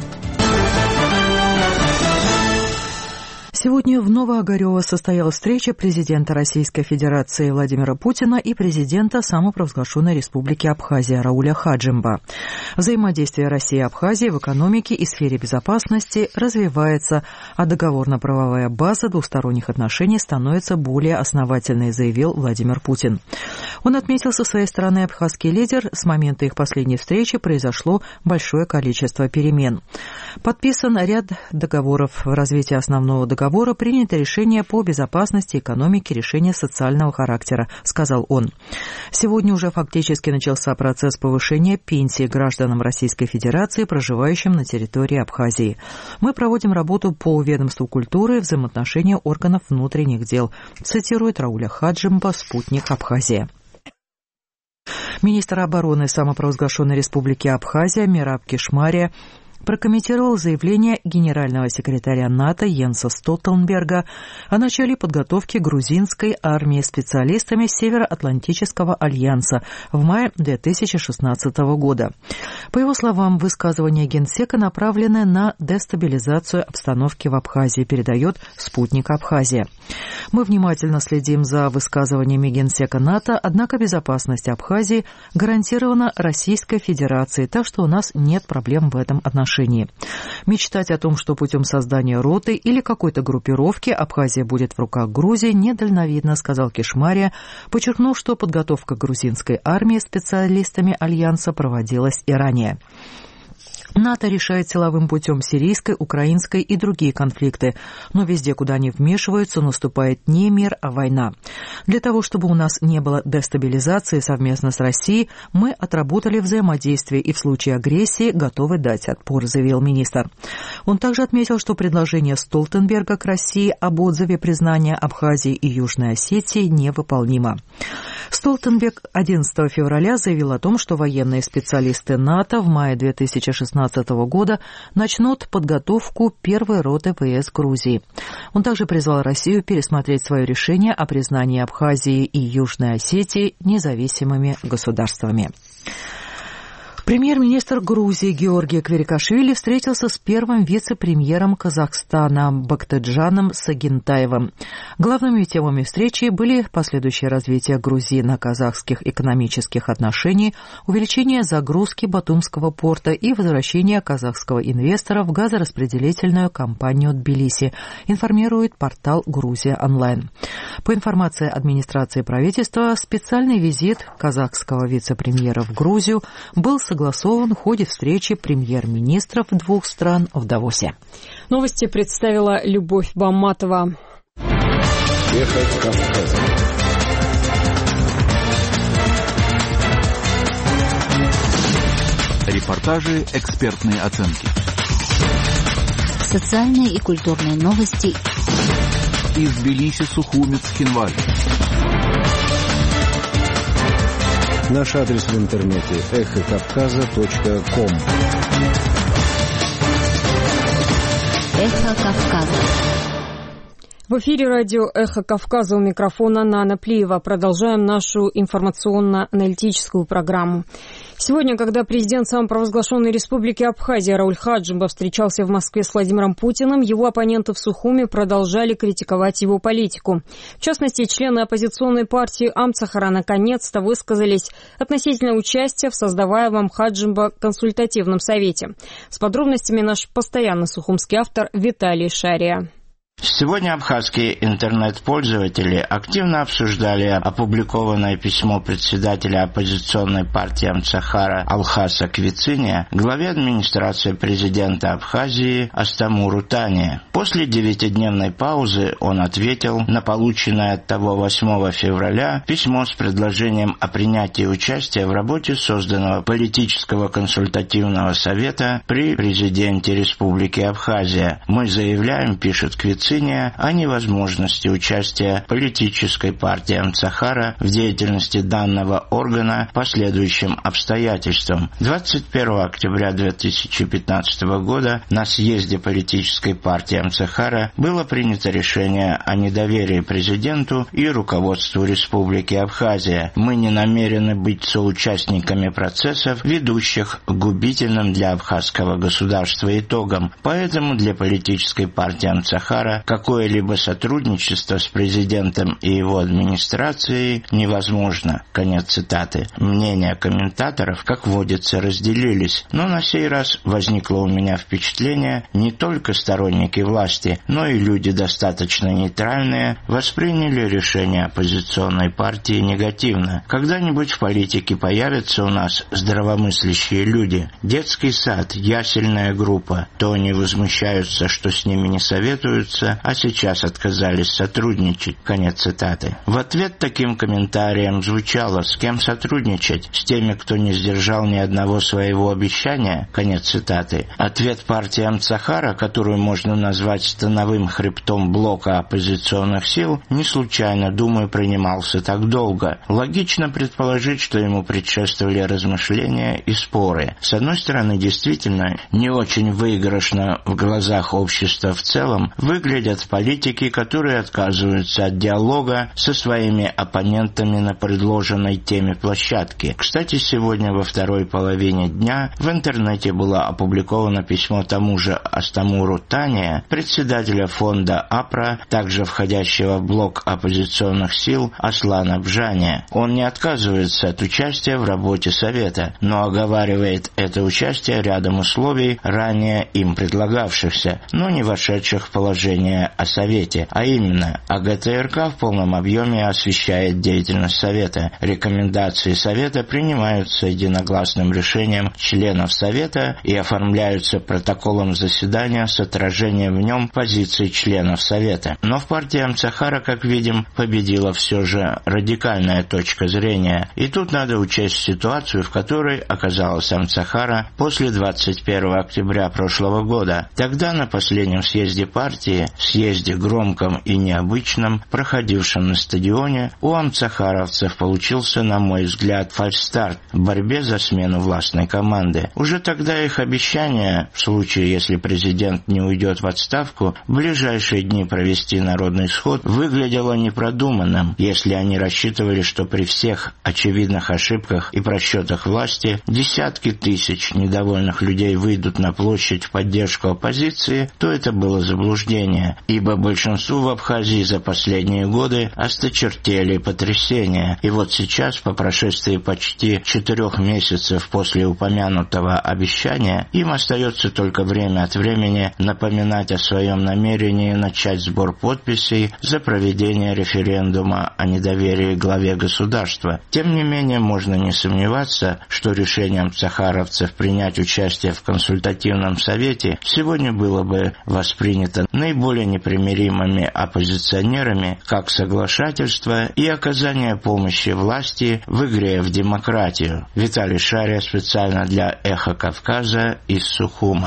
Сегодня в Новоогарёво состоялась встреча президента Российской Федерации Владимира Путина и президента самопровозглашенной Республики Абхазия Рауля Хаджимба. Взаимодействие России и Абхазии в экономике и сфере безопасности развивается, а договорно-правовая база двусторонних отношений становится более основательной, заявил Владимир Путин. Он отметил со своей стороны абхазский лидер, с момента их последней встречи произошло большое количество перемен. Подписан ряд договоров в развитии основного договора, принято решение по безопасности, экономике, решения социального характера, сказал он. Сегодня уже фактически начался процесс повышения пенсии гражданам Российской Федерации, проживающим на территории Абхазии. Мы проводим работу по ведомству культуры и взаимоотношения органов внутренних дел, цитирует Рауля Хаджимба, «Спутник Абхазия». Министр обороны самопровозглашенной Республики Абхазия Мераб Кишмария прокомментировал заявление генерального секретаря НАТО Йенса Столтенберга о начале подготовки грузинской армии специалистами Североатлантического альянса в мае 2016 года. По его словам, высказывания генсека направлены на дестабилизацию обстановки в Абхазии, передает «Спутник Абхазия». Мы внимательно следим за высказываниями генсека НАТО, однако безопасность Абхазии гарантирована Российской Федерацией, так что у нас нет проблем в этом отношении. Мечтать о том, что путем создания роты или какой-то группировки Абхазия будет в руках Грузии, недальновидно, сказал Кишмария, подчеркнув, что подготовка грузинской армии специалистами Альянса проводилась и ранее. НАТО решает силовым путем сирийской, украинской и другие конфликты, но везде, куда они вмешиваются, наступает не мир, а война. Для того, чтобы у нас не было дестабилизации совместно с Россией, мы отработали взаимодействие и в случае агрессии готовы дать отпор, заявил министр. Он также отметил, что предложение Столтенберга к России об отзыве признания Абхазии и Южной Осетии невыполнимо. Столтенберг 11 февраля заявил о том, что военные специалисты НАТО в мае 2016 года начнут подготовку первой роты ВС Грузии. Он также призвал Россию пересмотреть свое решение о признании Абхазии и Южной Осетии независимыми государствами. Премьер-министр Грузии Георгий Кверикашвили встретился с первым вице-премьером Казахстана Бактыджаном Сагентаевым. Главными темами встречи были последующее развитие грузино-казахских экономических отношений, увеличение загрузки Батумского порта и возвращение казахского инвестора в газораспределительную компанию Тбилиси, информирует портал «Грузия онлайн». По информации администрации правительства, специальный визит казахского вице-премьера в Грузию был согласован в ходе встречи премьер-министров двух стран в Давосе. Новости представила Любовь Бамматова. Эхо Кавказа. Репортажи, экспертные оценки. Социальные и культурные новости. Из Тбилиси, Сухуми, Цхинвале. Наш адрес в интернете эхокавказа.ком. Эхо Кавказа. В эфире радио «Эхо Кавказа», у микрофона Нана Плиева. Продолжаем нашу информационно-аналитическую программу. Сегодня, когда президент самопровозглашенной Республики Абхазия Рауль Хаджимба встречался в Москве с Владимиром Путиным, его оппоненты в Сухуми продолжали критиковать его политику. В частности, члены оппозиционной партии Амцахара наконец-то высказались относительно участия в создаваемом Хаджимба консультативном совете. С подробностями наш постоянный сухумский автор Виталий Шария. Сегодня абхазские интернет-пользователи активно обсуждали опубликованное письмо председателя оппозиционной партии Амцахара Алхаса Квициния главе администрации президента Абхазии Астамуру Тане. После 9-дневной паузы он ответил на полученное от того 8 февраля письмо с предложением о принятии участия в работе созданного политического консультативного совета при президенте Республики Абхазия. «Мы заявляем, — пишет Квициния, о невозможности участия политической партии Амцахара в деятельности данного органа по следующим обстоятельствам. 21 октября 2015 года на съезде политической партии Амцахара было принято решение о недоверии президенту и руководству Республики Абхазия. Мы не намерены быть соучастниками процессов, ведущих к губительным для абхазского государства итогам. Поэтому для политической партии Амцахара какое-либо сотрудничество с президентом и его администрацией невозможно». Конец цитаты. Мнения комментаторов, как водится, разделились, но на сей раз возникло у меня впечатление, не только сторонники власти, но и люди достаточно нейтральные восприняли решение оппозиционной партии негативно. Когда-нибудь в политике появятся у нас здравомыслящие люди. Детский сад, ясельная группа, то они возмущаются, что с ними не советуются, а сейчас отказались сотрудничать. Конец цитаты. В ответ таким комментариям звучало: с кем сотрудничать? С теми, кто не сдержал ни одного своего обещания? Конец цитаты. Ответ партии Амцахара, которую можно назвать становым хребтом блока оппозиционных сил, не случайно, думаю, принимался так долго. Логично предположить, что ему предшествовали размышления и споры. С одной стороны, действительно, не очень выигрышно в глазах общества в целом выглядят политики, которые отказываются от диалога со своими оппонентами на предложенной теме площадке. Кстати, сегодня во второй половине дня в интернете было опубликовано письмо тому же Астамуру Тане, председателя фонда АПРА, также входящего в блок оппозиционных сил Аслана Бжания. Он не отказывается от участия в работе Совета, но оговаривает это участие рядом условий, ранее им предлагавшихся, но не вошедших в положение о Совете, а именно АГТРК в полном объеме освещает деятельность Совета. Рекомендации Совета принимаются единогласным решением членов Совета и оформляются протоколом заседания с отражением в нем позиций членов Совета. Но в партии Амцахара, как видим, победила все же радикальная точка зрения. И тут надо учесть ситуацию, в которой оказалась Амцахара после 21 октября прошлого года. Тогда на последнем съезде партии, съезде громком и необычном, проходившем на стадионе, у амцахаровцев получился, на мой взгляд, фальстарт в борьбе за смену властной команды. Уже тогда их обещание, в случае, если президент не уйдет в отставку, в ближайшие дни провести народный сход, выглядело непродуманным, если они рассчитывали, что при всех очевидных ошибках и просчетах власти десятки тысяч недовольных людей выйдут на площадь в поддержку оппозиции, то это было заблуждение, ибо большинству в Абхазии за последние годы осточертели потрясения. И вот сейчас, по прошествии почти 4 месяцев после упомянутого обещания, им остается только время от времени напоминать о своем намерении начать сбор подписей за проведение референдума о недоверии главе государства. Тем не менее, можно не сомневаться, что решение амцахаровцев принять участие в консультативном совете сегодня было бы воспринято наиболее непримиримыми оппозиционерами как соглашательство и оказание помощи власти в игре в демократию. Виталий Шария специально для «Эхо Кавказа» из Сухума.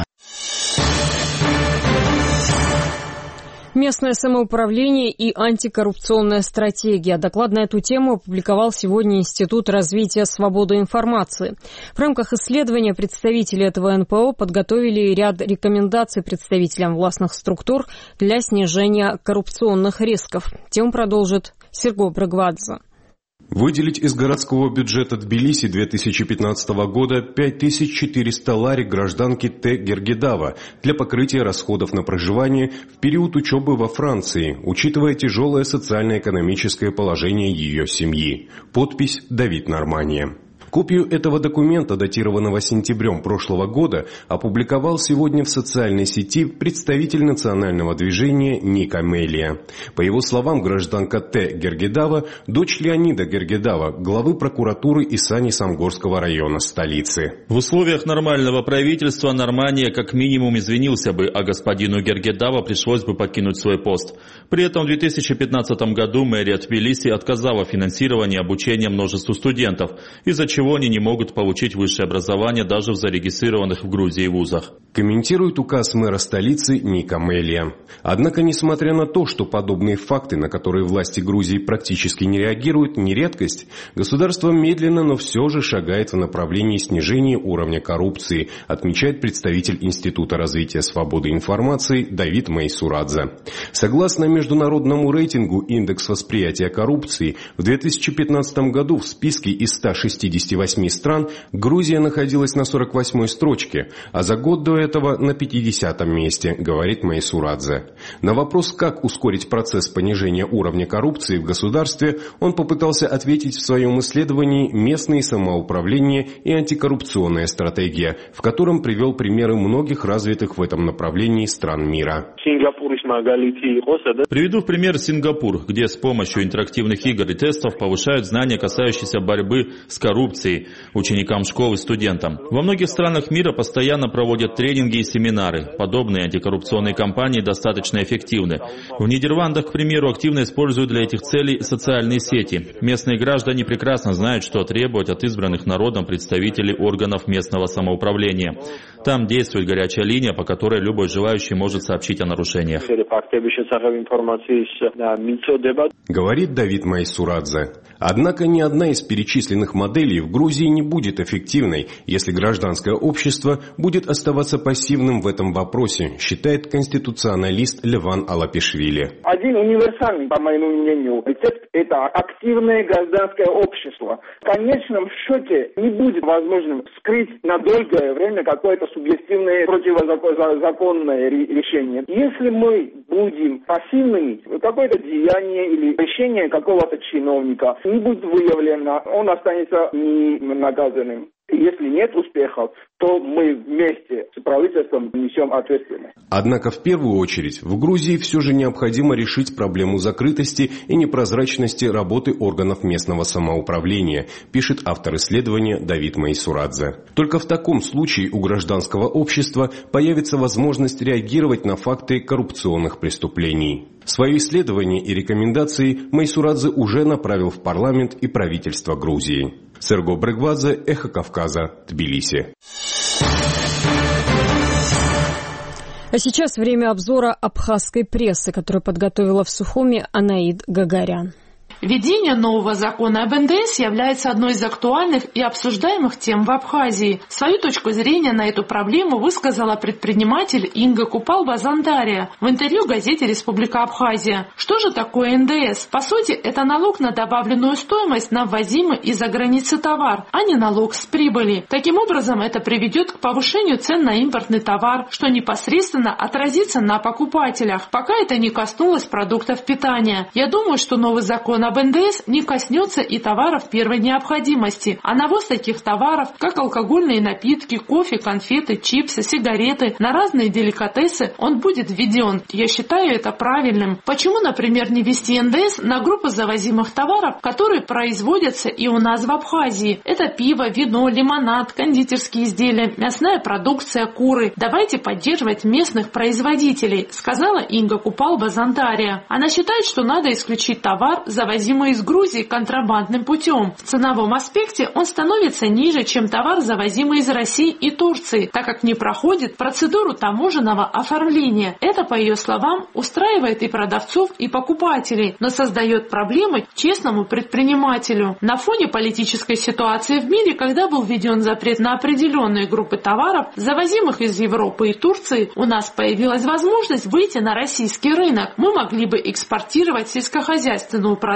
Местное самоуправление и антикоррупционная стратегия. Доклад на эту тему опубликовал сегодня Институт развития свободы информации. В рамках исследования представители этого НПО подготовили ряд рекомендаций представителям властных структур для снижения коррупционных рисков. Тему продолжит Серго Брагвадзе. Выделить из городского бюджета Тбилиси 2015 года 5400 лари гражданки Т. Гергидава для покрытия расходов на проживание в период учебы во Франции, учитывая тяжелое социально-экономическое положение ее семьи. Подпись Давид Нормания. Копию этого документа, датированного сентябрем прошлого года, опубликовал сегодня в социальной сети представитель национального движения Ник Амелия. По его словам, гражданка Т. Гергедава – дочь Леонида Гергедава, главы прокуратуры Исани-Самгорского района столицы. В условиях нормального правительства Нормания как минимум извинился бы, а господину Гергедава пришлось бы покинуть свой пост. При этом в 2015 году мэрия Тбилиси отказала в финансировании обучения множеству студентов, из-за чего они не могут получить высшее образование даже в зарегистрированных в Грузии вузах. Комментирует указ мэра столицы Ник Амелия. Однако, несмотря на то, что подобные факты, на которые власти Грузии практически не реагируют, не редкость, государство медленно, но все же шагает в направлении снижения уровня коррупции, отмечает представитель Института развития свободы информации Давид Майсурадзе. Согласно международному рейтингу «Индекс восприятия коррупции», в 2015 году в списке из 168 стран Грузия находилась на 48-й строчке, а за год до этого на 50-м месте, говорит Майсурадзе. На вопрос, как ускорить процесс понижения уровня коррупции в государстве, он попытался ответить в своем исследовании «Местные самоуправление и антикоррупционная стратегия», в котором привел примеры многих развитых в этом направлении стран мира. Приведу в пример Сингапур, где с помощью интерактивных игр и тестов повышают знания, касающиеся борьбы с коррупцией ученикам школ и студентам. Во многих странах мира постоянно проводят тренинги и семинары. Подобные антикоррупционные кампании достаточно эффективны. В Нидерландах, к примеру, активно используют для этих целей социальные сети. Местные граждане прекрасно знают, что требовать от избранных народом представителей органов местного самоуправления. Там действует горячая линия, по которой любой желающий может сообщить о нарушениях. Говорит Давид Майсурадзе. Однако ни одна из перечисленных моделей в Грузии не будет эффективной, если гражданское общество будет оставаться пассивным в этом вопросе, считает конституционалист Леван Алапишвили. Один универсальный, по моему мнению, рецепт – это активное гражданское общество. В конечном счете не будет возможным скрыть на долгое время какое-то субъективное противозаконное решение. Если мы будем пассивными, какое-то деяние или решение какого-то чиновника не будет выявлено, он останется ненаказанным. Если нет успехов, то мы вместе с правительством несем ответственность. Однако в первую очередь в Грузии все же необходимо решить проблему закрытости и непрозрачности работы органов местного самоуправления, пишет автор исследования Давид Майсурадзе. Только в таком случае у гражданского общества появится возможность реагировать на факты коррупционных преступлений. Свои исследования и рекомендации Майсурадзе уже направил в парламент и правительство Грузии. Серго Брыгвадзе, Эхо Кавказа, Тбилиси. А сейчас время обзора абхазской прессы, которую подготовила в Сухуми Анаид Гагарян. Введение нового закона об НДС является одной из актуальных и обсуждаемых тем в Абхазии. Свою точку зрения на эту проблему высказала предприниматель Инга Купал-Базандария в интервью газете «Республика Абхазия». Что же такое НДС? По сути, это налог на добавленную стоимость на ввозимый из-за границы товар, а не налог с прибыли. Таким образом, это приведет к повышению цен на импортный товар, что непосредственно отразится на покупателях, пока это не коснулось продуктов питания. Я думаю, что новый закон об НДС не коснется и товаров первой необходимости, а навоз таких товаров, как алкогольные напитки, кофе, конфеты, чипсы, сигареты, на разные деликатесы, он будет введен. Я считаю это правильным. Почему, например, не ввести НДС на группы завозимых товаров, которые производятся и у нас в Абхазии? Это пиво, вино, лимонад, кондитерские изделия, мясная продукция, куры. Давайте поддерживать местных производителей, сказала Инга Купал-Базандария. Она считает, что надо исключить товар, завозимый из Грузии контрабандным путем. В ценовом аспекте он становится ниже, чем товар, завозимый из России и Турции, так как не проходит процедуру таможенного оформления. Это, по ее словам, устраивает и продавцов, и покупателей, но создает проблемы честному предпринимателю. На фоне политической ситуации в мире, когда был введен запрет на определенные группы товаров, завозимых из Европы и Турции, у нас появилась возможность выйти на российский рынок. Мы могли бы экспортировать сельскохозяйственную продукцию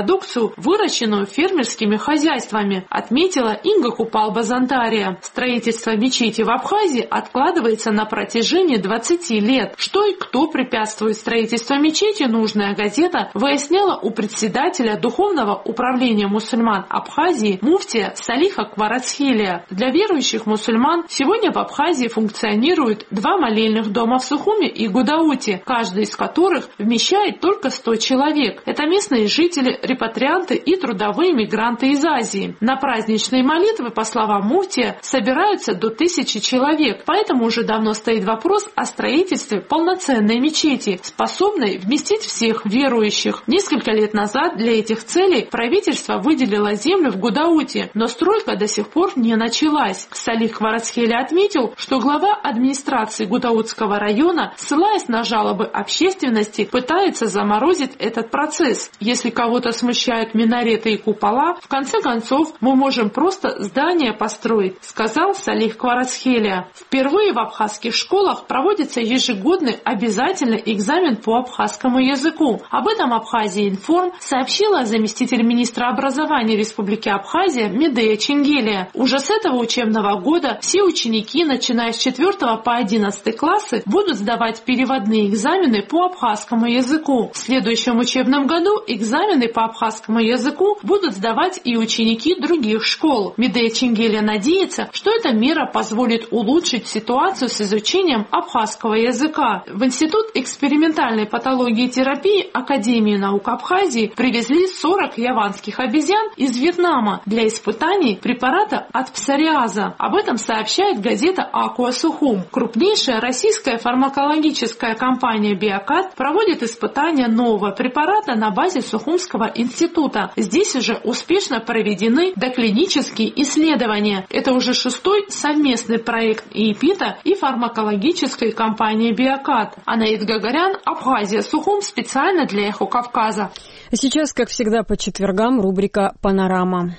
продукцию, выращенную фермерскими хозяйствами, отметила Инга Купал-Базандария. Строительство мечети в Абхазии откладывается на протяжении 20 лет. Что и кто препятствует строительству мечети, нужная газета выясняла у председателя Духовного управления мусульман Абхазии муфтия Салиха Кварацхелия. Для верующих мусульман сегодня в Абхазии функционируют 2 молельных дома в Сухуме и Гудауте, каждый из которых вмещает только 100 человек. Это местные жители, репатрианты и трудовые мигранты из Азии. На праздничные молитвы, по словам муфтия, собираются до 1000 человек, поэтому уже давно стоит вопрос о строительстве полноценной мечети, способной вместить всех верующих. Несколько лет назад для этих целей правительство выделило землю в Гудауте, но стройка до сих пор не началась. Салих Кварацхели отметил, что глава администрации Гудаутского района, ссылаясь на жалобы общественности, пытается заморозить этот процесс. Если кого-то смущают минареты и купола, в конце концов мы можем просто здание построить, сказал Салих Кварацхели. Впервые в абхазских школах проводится ежегодный обязательный экзамен по абхазскому языку. Об этом Абхазия Информ сообщила заместитель министра образования Республики Абхазия Медея Ченгелия. Уже с этого учебного года все ученики, начиная с 4 по 11 классы, будут сдавать переводные экзамены по абхазскому языку. В следующем учебном году экзамены по абхазскому языку будут сдавать и ученики других школ. Медея Ченгелия надеется, что эта мера позволит улучшить ситуацию с изучением абхазского языка. В Институт экспериментальной патологии и терапии Академии наук Абхазии привезли 40 яванских обезьян из Вьетнама для испытаний препарата от псориаза. Об этом сообщает газета «Акуа Сухум». Крупнейшая российская фармакологическая компания «Биокат» проводит испытания нового препарата на базе Сухумского института. Здесь уже успешно проведены доклинические исследования. Это уже 6-й совместный проект ИИПИТа и фармакологической компании «Биокат». Анаит Гагарян, Абхазия Сухум, специально для «Эхо Кавказа». А сейчас, как всегда, по четвергам рубрика «Панорама».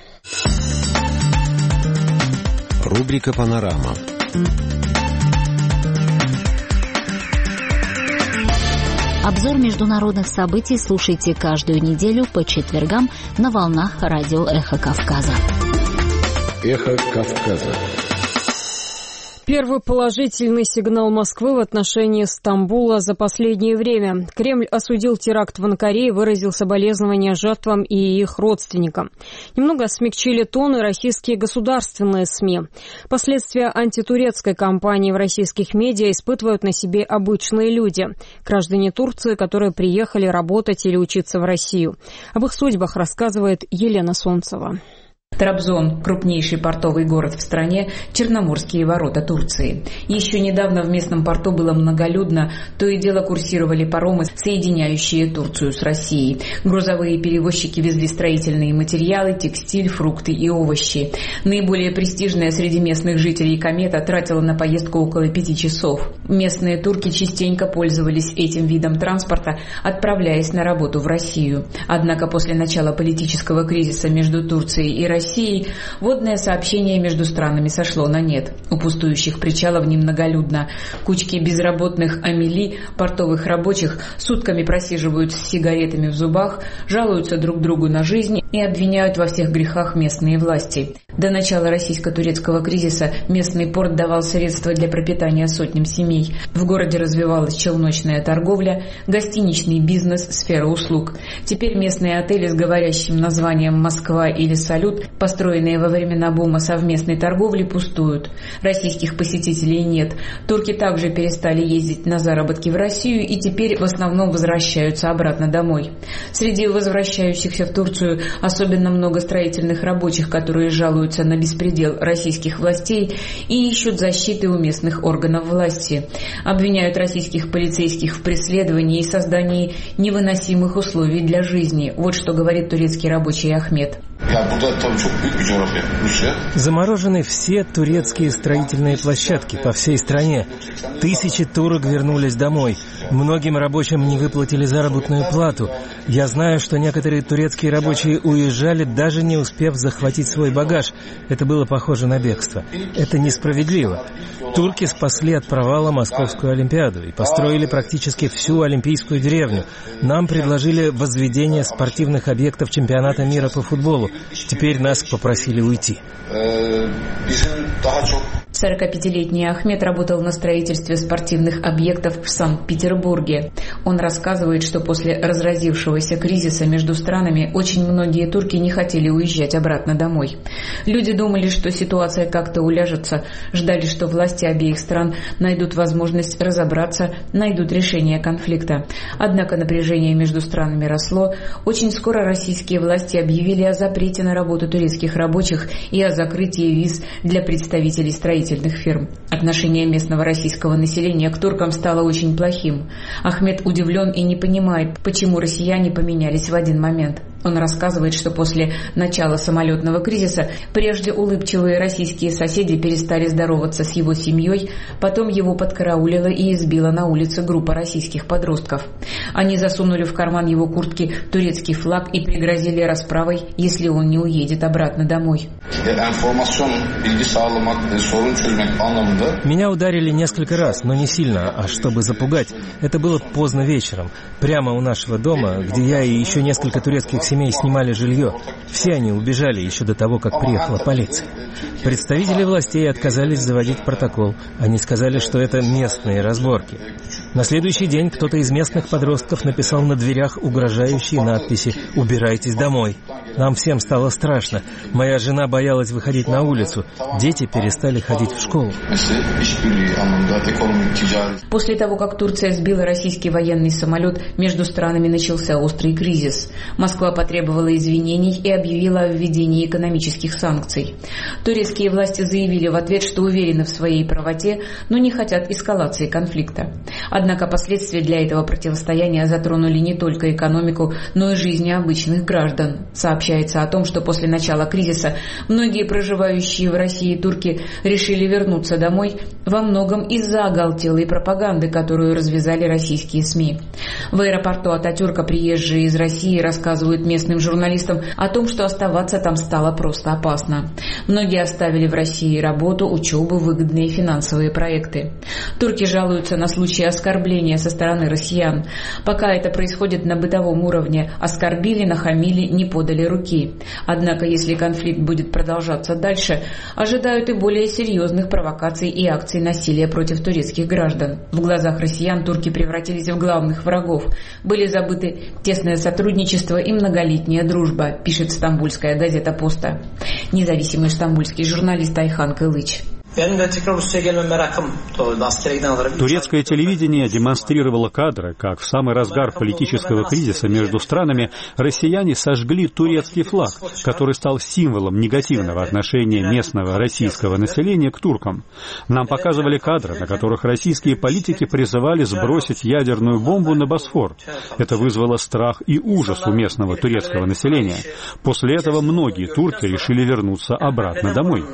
Рубрика «Панорама». Обзор международных событий слушайте каждую неделю по четвергам на волнах радио «Эхо Кавказа». «Эхо Кавказа». Первый положительный сигнал Москвы в отношении Стамбула за последнее время. Кремль осудил теракт в Анкаре и выразил соболезнования жертвам и их родственникам. Немного смягчили тон и российские государственные СМИ. Последствия антитурецкой кампании в российских медиа испытывают на себе обычные люди. Граждане Турции, которые приехали работать или учиться в Россию. Об их судьбах рассказывает Елена Солнцева. Трабзон – крупнейший портовый город в стране, Черноморские ворота Турции. Еще недавно в местном порту было многолюдно, то и дело курсировали паромы, соединяющие Турцию с Россией. Грузовые перевозчики везли строительные материалы, текстиль, фрукты и овощи. Наиболее престижная среди местных жителей комета тратила на поездку около 5 часов. Местные турки частенько пользовались этим видом транспорта, отправляясь на работу в Россию. Однако после начала политического кризиса между Турцией и Россией водное сообщение между странами сошло на нет. У пустующих причалов немноголюдно. Кучки безработных амели, портовых рабочих, сутками просиживают с сигаретами в зубах, жалуются друг другу на жизнь и обвиняют во всех грехах местные власти. До начала российско-турецкого кризиса местный порт давал средства для пропитания сотням семей. В городе развивалась челночная торговля, гостиничный бизнес, сфера услуг. Теперь местные отели с говорящим названием «Москва» или «Салют», построенные во времена бума совместной торговли, пустуют. Российских посетителей нет. Турки также перестали ездить на заработки в Россию и теперь в основном возвращаются обратно домой. Среди возвращающихся в Турцию особенно много строительных рабочих, которые жалуются на беспредел российских властей и ищут защиты у местных органов власти. Обвиняют российских полицейских в преследовании и создании невыносимых условий для жизни. Вот что говорит турецкий рабочий Ахмед. Заморожены все турецкие строительные площадки по всей стране. Тысячи турок вернулись домой. Многим рабочим не выплатили заработную плату. Я знаю, что некоторые турецкие рабочие уезжали, даже не успев захватить свой багаж. Это было похоже на бегство. Это несправедливо. Турки спасли от провала Московскую Олимпиаду и построили практически всю Олимпийскую деревню. Нам предложили возведение спортивных объектов чемпионата мира по футболу. Теперь нас попросили уйти. 45-летний Ахмед работал на строительстве спортивных объектов в Санкт-Петербурге. Он рассказывает, что после разразившегося кризиса между странами очень многие турки не хотели уезжать обратно домой. Люди думали, что ситуация как-то уляжется, ждали, что власти обеих стран найдут возможность разобраться, найдут решение конфликта. Однако напряжение между странами росло. Очень скоро российские власти объявили о запрете на работу турецких рабочих и о закрытии виз для представителей строительных фирм. Отношение местного российского населения к туркам стало очень плохим. Ахмед удивлен и не понимает, почему россияне поменялись в один момент. Он рассказывает, что после начала самолетного кризиса прежде улыбчивые российские соседи перестали здороваться с его семьей, потом его подкараулила и избила на улице группа российских подростков. Они засунули в карман его куртки турецкий флаг и пригрозили расправой, если он не уедет обратно домой. Меня ударили несколько раз, но не сильно, а чтобы запугать. Это было поздно вечером, прямо у нашего дома, где я и еще несколько турецких семей снимали жилье. Все они убежали еще до того, как приехала полиция. Представители властей отказались заводить протокол. Они сказали, что это местные разборки. На следующий день кто-то из местных подростков написал на дверях угрожающие надписи «Убирайтесь домой». Нам всем стало страшно. Моя жена боялась выходить на улицу. Дети перестали ходить в школу. После того, как Турция сбила российский военный самолет, между странами начался острый кризис. Москва потребовала извинений и объявила о введении экономических санкций. Турецкие власти заявили в ответ, что уверены в своей правоте, но не хотят эскалации конфликта. Однако последствия для этого противостояния затронули не только экономику, но и жизни обычных граждан. Сообщается о том, что после начала кризиса многие проживающие в России турки решили вернуться домой, во многом из-за оголтелой пропаганды, которую развязали российские СМИ. В аэропорту Ататюрка приезжие из России рассказывают местным журналистам о том, что оставаться там стало просто опасно. Многие оставили в России работу, учебу, выгодные финансовые проекты. Турки жалуются на случаи оскорбления со стороны россиян. Пока это происходит на бытовом уровне, оскорбили, нахамили, не подали руки. Однако, если конфликт будет продолжаться дальше, ожидают и более серьезных провокаций и акций насилия против турецких граждан. В глазах россиян турки превратились в главных врагов. Были забыты тесное сотрудничество и многолетняя дружба, пишет стамбульская газета «Поста». Независимый стамбульский журналист Айхан Кылыч. Турецкое телевидение демонстрировало кадры, как в самый разгар политического кризиса между странами россияне сожгли турецкий флаг, который стал символом негативного отношения местного российского населения к туркам. Нам показывали кадры, на которых российские политики призывали сбросить ядерную бомбу на Босфор. Это вызвало страх и ужас у местного турецкого населения. После этого многие турки решили вернуться обратно домой.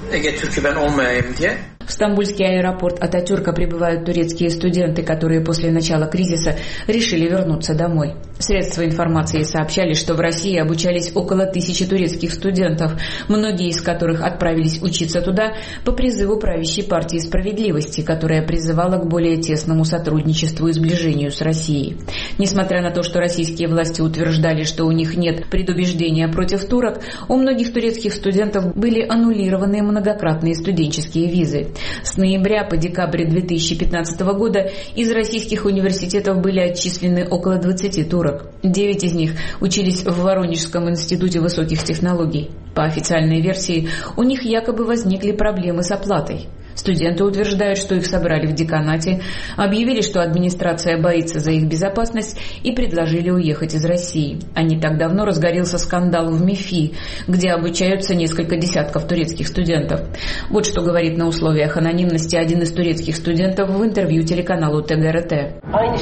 В стамбульский аэропорт Ататюрка прибывают турецкие студенты, которые после начала кризиса решили вернуться домой. Средства информации сообщали, что в России обучались около 1000 турецких студентов, многие из которых отправились учиться туда по призыву правящей партии «Справедливости», которая призывала к более тесному сотрудничеству и сближению с Россией. Несмотря на то, что российские власти утверждали, что у них нет предубеждения против турок, у многих турецких студентов были аннулированы многократные студенческие визы. С ноября по декабрь 2015 года из российских университетов были отчислены около 20 турок. 9 из них учились в Воронежском институте высоких технологий. По официальной версии, у них якобы возникли проблемы с оплатой. Студенты утверждают, что их собрали в деканате, объявили, что администрация боится за их безопасность и предложили уехать из России. А не так давно разгорелся скандал в МИФИ, где обучаются несколько десятков турецких студентов. Вот что говорит на условиях анонимности один из турецких студентов в интервью телеканалу ТГРТ.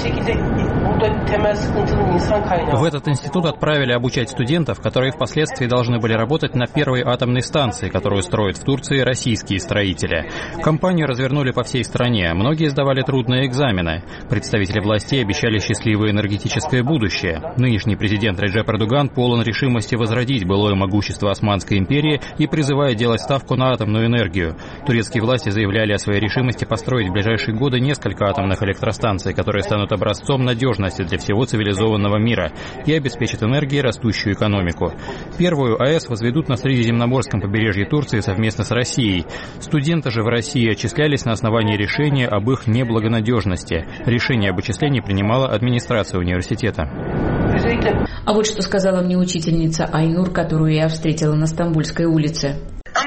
В этот институт отправили обучать студентов, которые впоследствии должны были работать на первой атомной станции, которую строят в Турции российские строители. Кампанию развернули по всей стране. Многие сдавали трудные экзамены. Представители властей обещали счастливое энергетическое будущее. Нынешний президент Реджеп Эрдоган полон решимости возродить былое могущество Османской империи и призывает делать ставку на атомную энергию. Турецкие власти заявляли о своей решимости построить в ближайшие годы несколько атомных электростанций, которые станут образцом надежности для всего цивилизованного мира и обеспечат энергией растущую экономику. Первую АЭС возведут на Средиземноморском побережье Турции совместно с Россией. Студенты же в России отчислялись на основании решения об их неблагонадежности. Решение об отчислении принимала администрация университета. А вот что сказала мне учительница Айнур, которую я встретила на Стамбульской улице.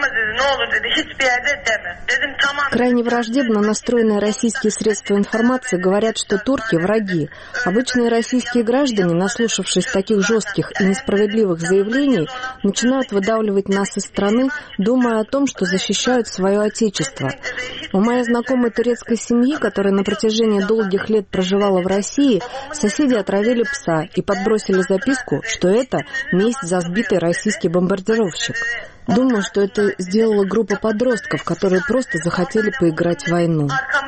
Крайне враждебно настроенные российские средства информации говорят, что турки – враги. Обычные российские граждане, наслушавшись таких жестких и несправедливых заявлений, начинают выдавливать нас из страны, думая о том, что защищают свое отечество. У моей знакомой турецкой семьи, которая на протяжении долгих лет проживала в России, соседи отравили пса и подбросили записку, что это месть за сбитый российский бомбардировщик. Думаю, что это сделала группа подростков, которые просто захотели поиграть в войну.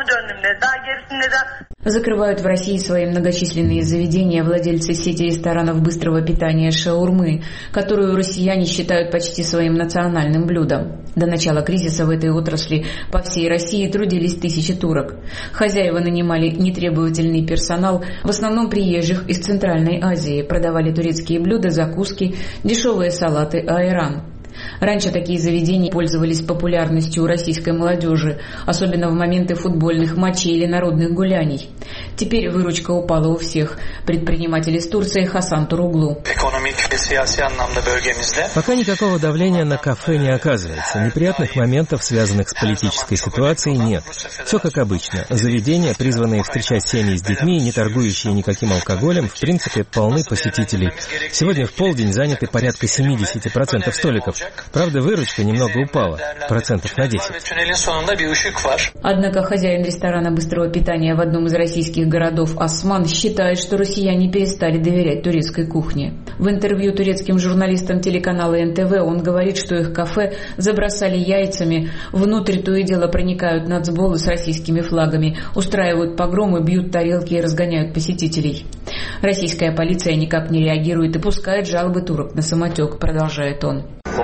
Закрывают в России свои многочисленные заведения владельцы сети ресторанов быстрого питания «Шаурмы», которую россияне считают почти своим национальным блюдом. До начала кризиса в этой отрасли по всей России трудились тысячи турок. Хозяева нанимали нетребовательный персонал, в основном приезжих из Центральной Азии, продавали турецкие блюда, закуски, дешевые салаты, айран. Раньше такие заведения пользовались популярностью у российской молодежи, особенно в моменты футбольных матчей или народных гуляний. Теперь выручка упала у всех. Предприниматель из Турции Хасан Туруглу. Пока никакого давления на кафе не оказывается. Неприятных моментов, связанных с политической ситуацией, нет. Все как обычно. Заведения, призванные встречать семьи с детьми, не торгующие никаким алкоголем, в принципе, полны посетителей. Сегодня в полдень заняты порядка 70% столиков. Правда, выручка немного упала, процентов на 10. Однако хозяин ресторана быстрого питания в одном из российских городов Осман считает, что россияне перестали доверять турецкой кухне. В интервью турецким журналистам телеканала НТВ он говорит, что их кафе забросали яйцами, внутрь то и дело проникают нацболы с российскими флагами, устраивают погромы, бьют тарелки и разгоняют посетителей. Российская полиция никак не реагирует и пускает жалобы турок на самотек, продолжает он.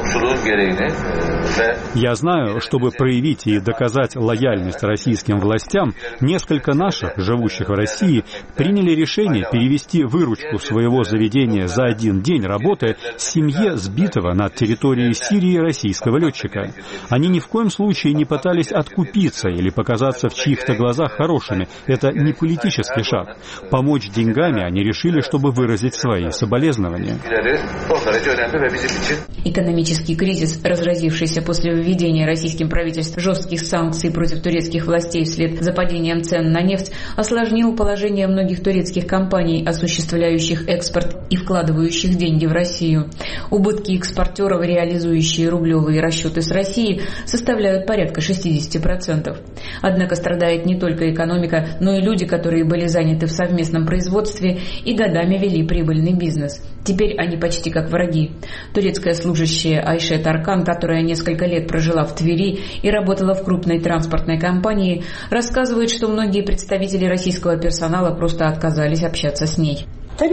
Я знаю, чтобы проявить и доказать лояльность российским властям, несколько наших, живущих в России, приняли решение перевести выручку своего заведения за один день работы семье сбитого на территории Сирии российского летчика. Они ни в коем случае не пытались откупиться или показаться в чьих-то глазах хорошими. Это не политический шаг. Помочь деньгами они решили, чтобы выразить свои соболезнования. Экономический кризис, разразившийся после введения российским правительством жестких санкций против турецких властей вслед за падением цен на нефть, осложнил положение многих турецких компаний, осуществляющих экспорт и вкладывающих деньги в Россию. Убытки экспортеров, реализующие рублевые расчеты с Россией, составляют порядка 60%. Однако страдает не только экономика, но и люди, которые были заняты в совместном производстве и годами вели прибыльный бизнес. Теперь они почти как враги. Турецкая служащая Айше Таркан, которая несколько лет прожила в Твери и работала в крупной транспортной компании, рассказывает, что многие представители российского персонала просто отказались общаться с ней.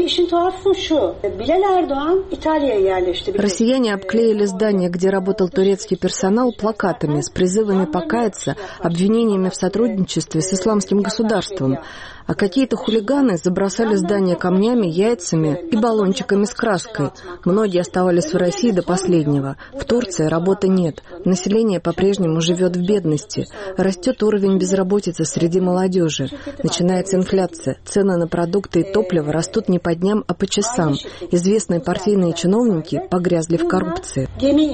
Россияне обклеили здание, где работал турецкий персонал, плакатами с призывами покаяться, обвинениями в сотрудничестве с исламским государством. А какие-то хулиганы забросали здание камнями, яйцами и баллончиками с краской. Многие оставались в России до последнего. В Турции работы нет. Население по-прежнему живет в бедности. Растет уровень безработицы среди молодежи. Начинается инфляция. Цены на продукты и топливо растут не по дням, а по часам. Известные партийные чиновники погрязли в коррупции.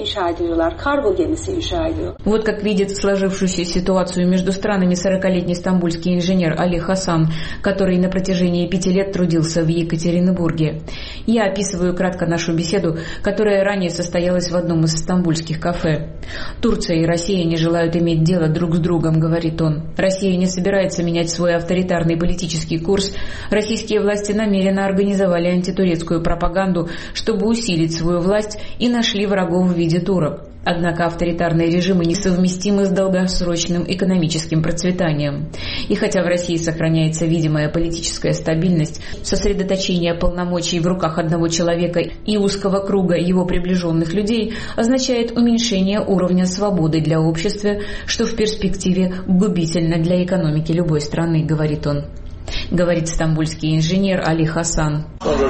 Вот как видит сложившуюся ситуацию между странами 40-летний стамбульский инженер Али Хасан, который на протяжении 5 лет трудился в Екатеринбурге. Я описываю кратко нашу беседу, которая ранее состоялась в одном из стамбульских кафе. «Турция и Россия не желают иметь дело друг с другом», — говорит он. «Россия не собирается менять свой авторитарный политический курс. Российские власти намеренно организовали антитурецкую пропаганду, чтобы усилить свою власть, и нашли врагов в виде турок. Однако авторитарные режимы несовместимы с долгосрочным экономическим процветанием. И хотя в России сохраняется видимая политическая стабильность, сосредоточение полномочий в руках одного человека и узкого круга его приближенных людей означает уменьшение уровня свободы для общества, что в перспективе губительно для экономики любой страны», — говорит он. Говорит стамбульский инженер Али Хасан.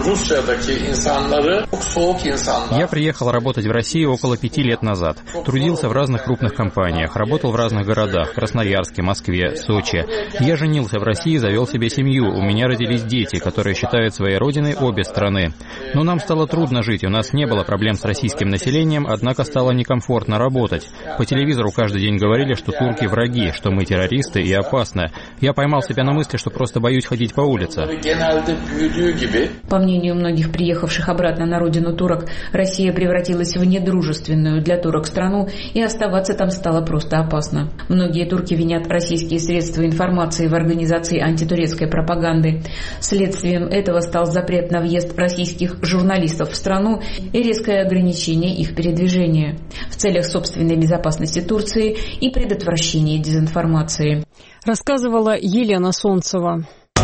Я приехал работать в Россию около 5 лет назад. Трудился в разных крупных компаниях, работал в разных городах: Красноярске, Москве, Сочи. Я женился в России, завел себе семью. У меня родились дети, которые считают своей родиной обе страны. Но нам стало трудно жить, у нас не было проблем с российским населением, однако стало некомфортно работать. По телевизору каждый день говорили, что турки враги, что мы террористы и опасны. Я поймал себя на мысли, что просто боюсь ходить по улице. По мнению многих приехавших обратно на родину турок, Россия превратилась в недружественную для турок страну, и оставаться там стало просто опасно. Многие турки винят российские средства информации в организации антитурецкой пропаганды. Следствием этого стал запрет на въезд российских журналистов в страну и резкое ограничение их передвижения в целях собственной безопасности Турции и предотвращения дезинформации. Рассказывала Елена Солнцева.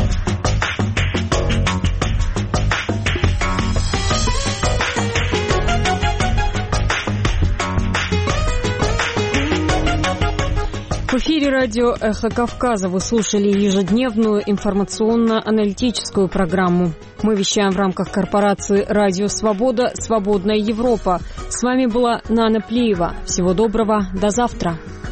В эфире радио «Эхо Кавказа» вы слушали ежедневную информационно-аналитическую программу. Мы вещаем в рамках корпорации «Радио Свобода. Свободная Европа». С вами была Нана Плиева. Всего доброго. До завтра.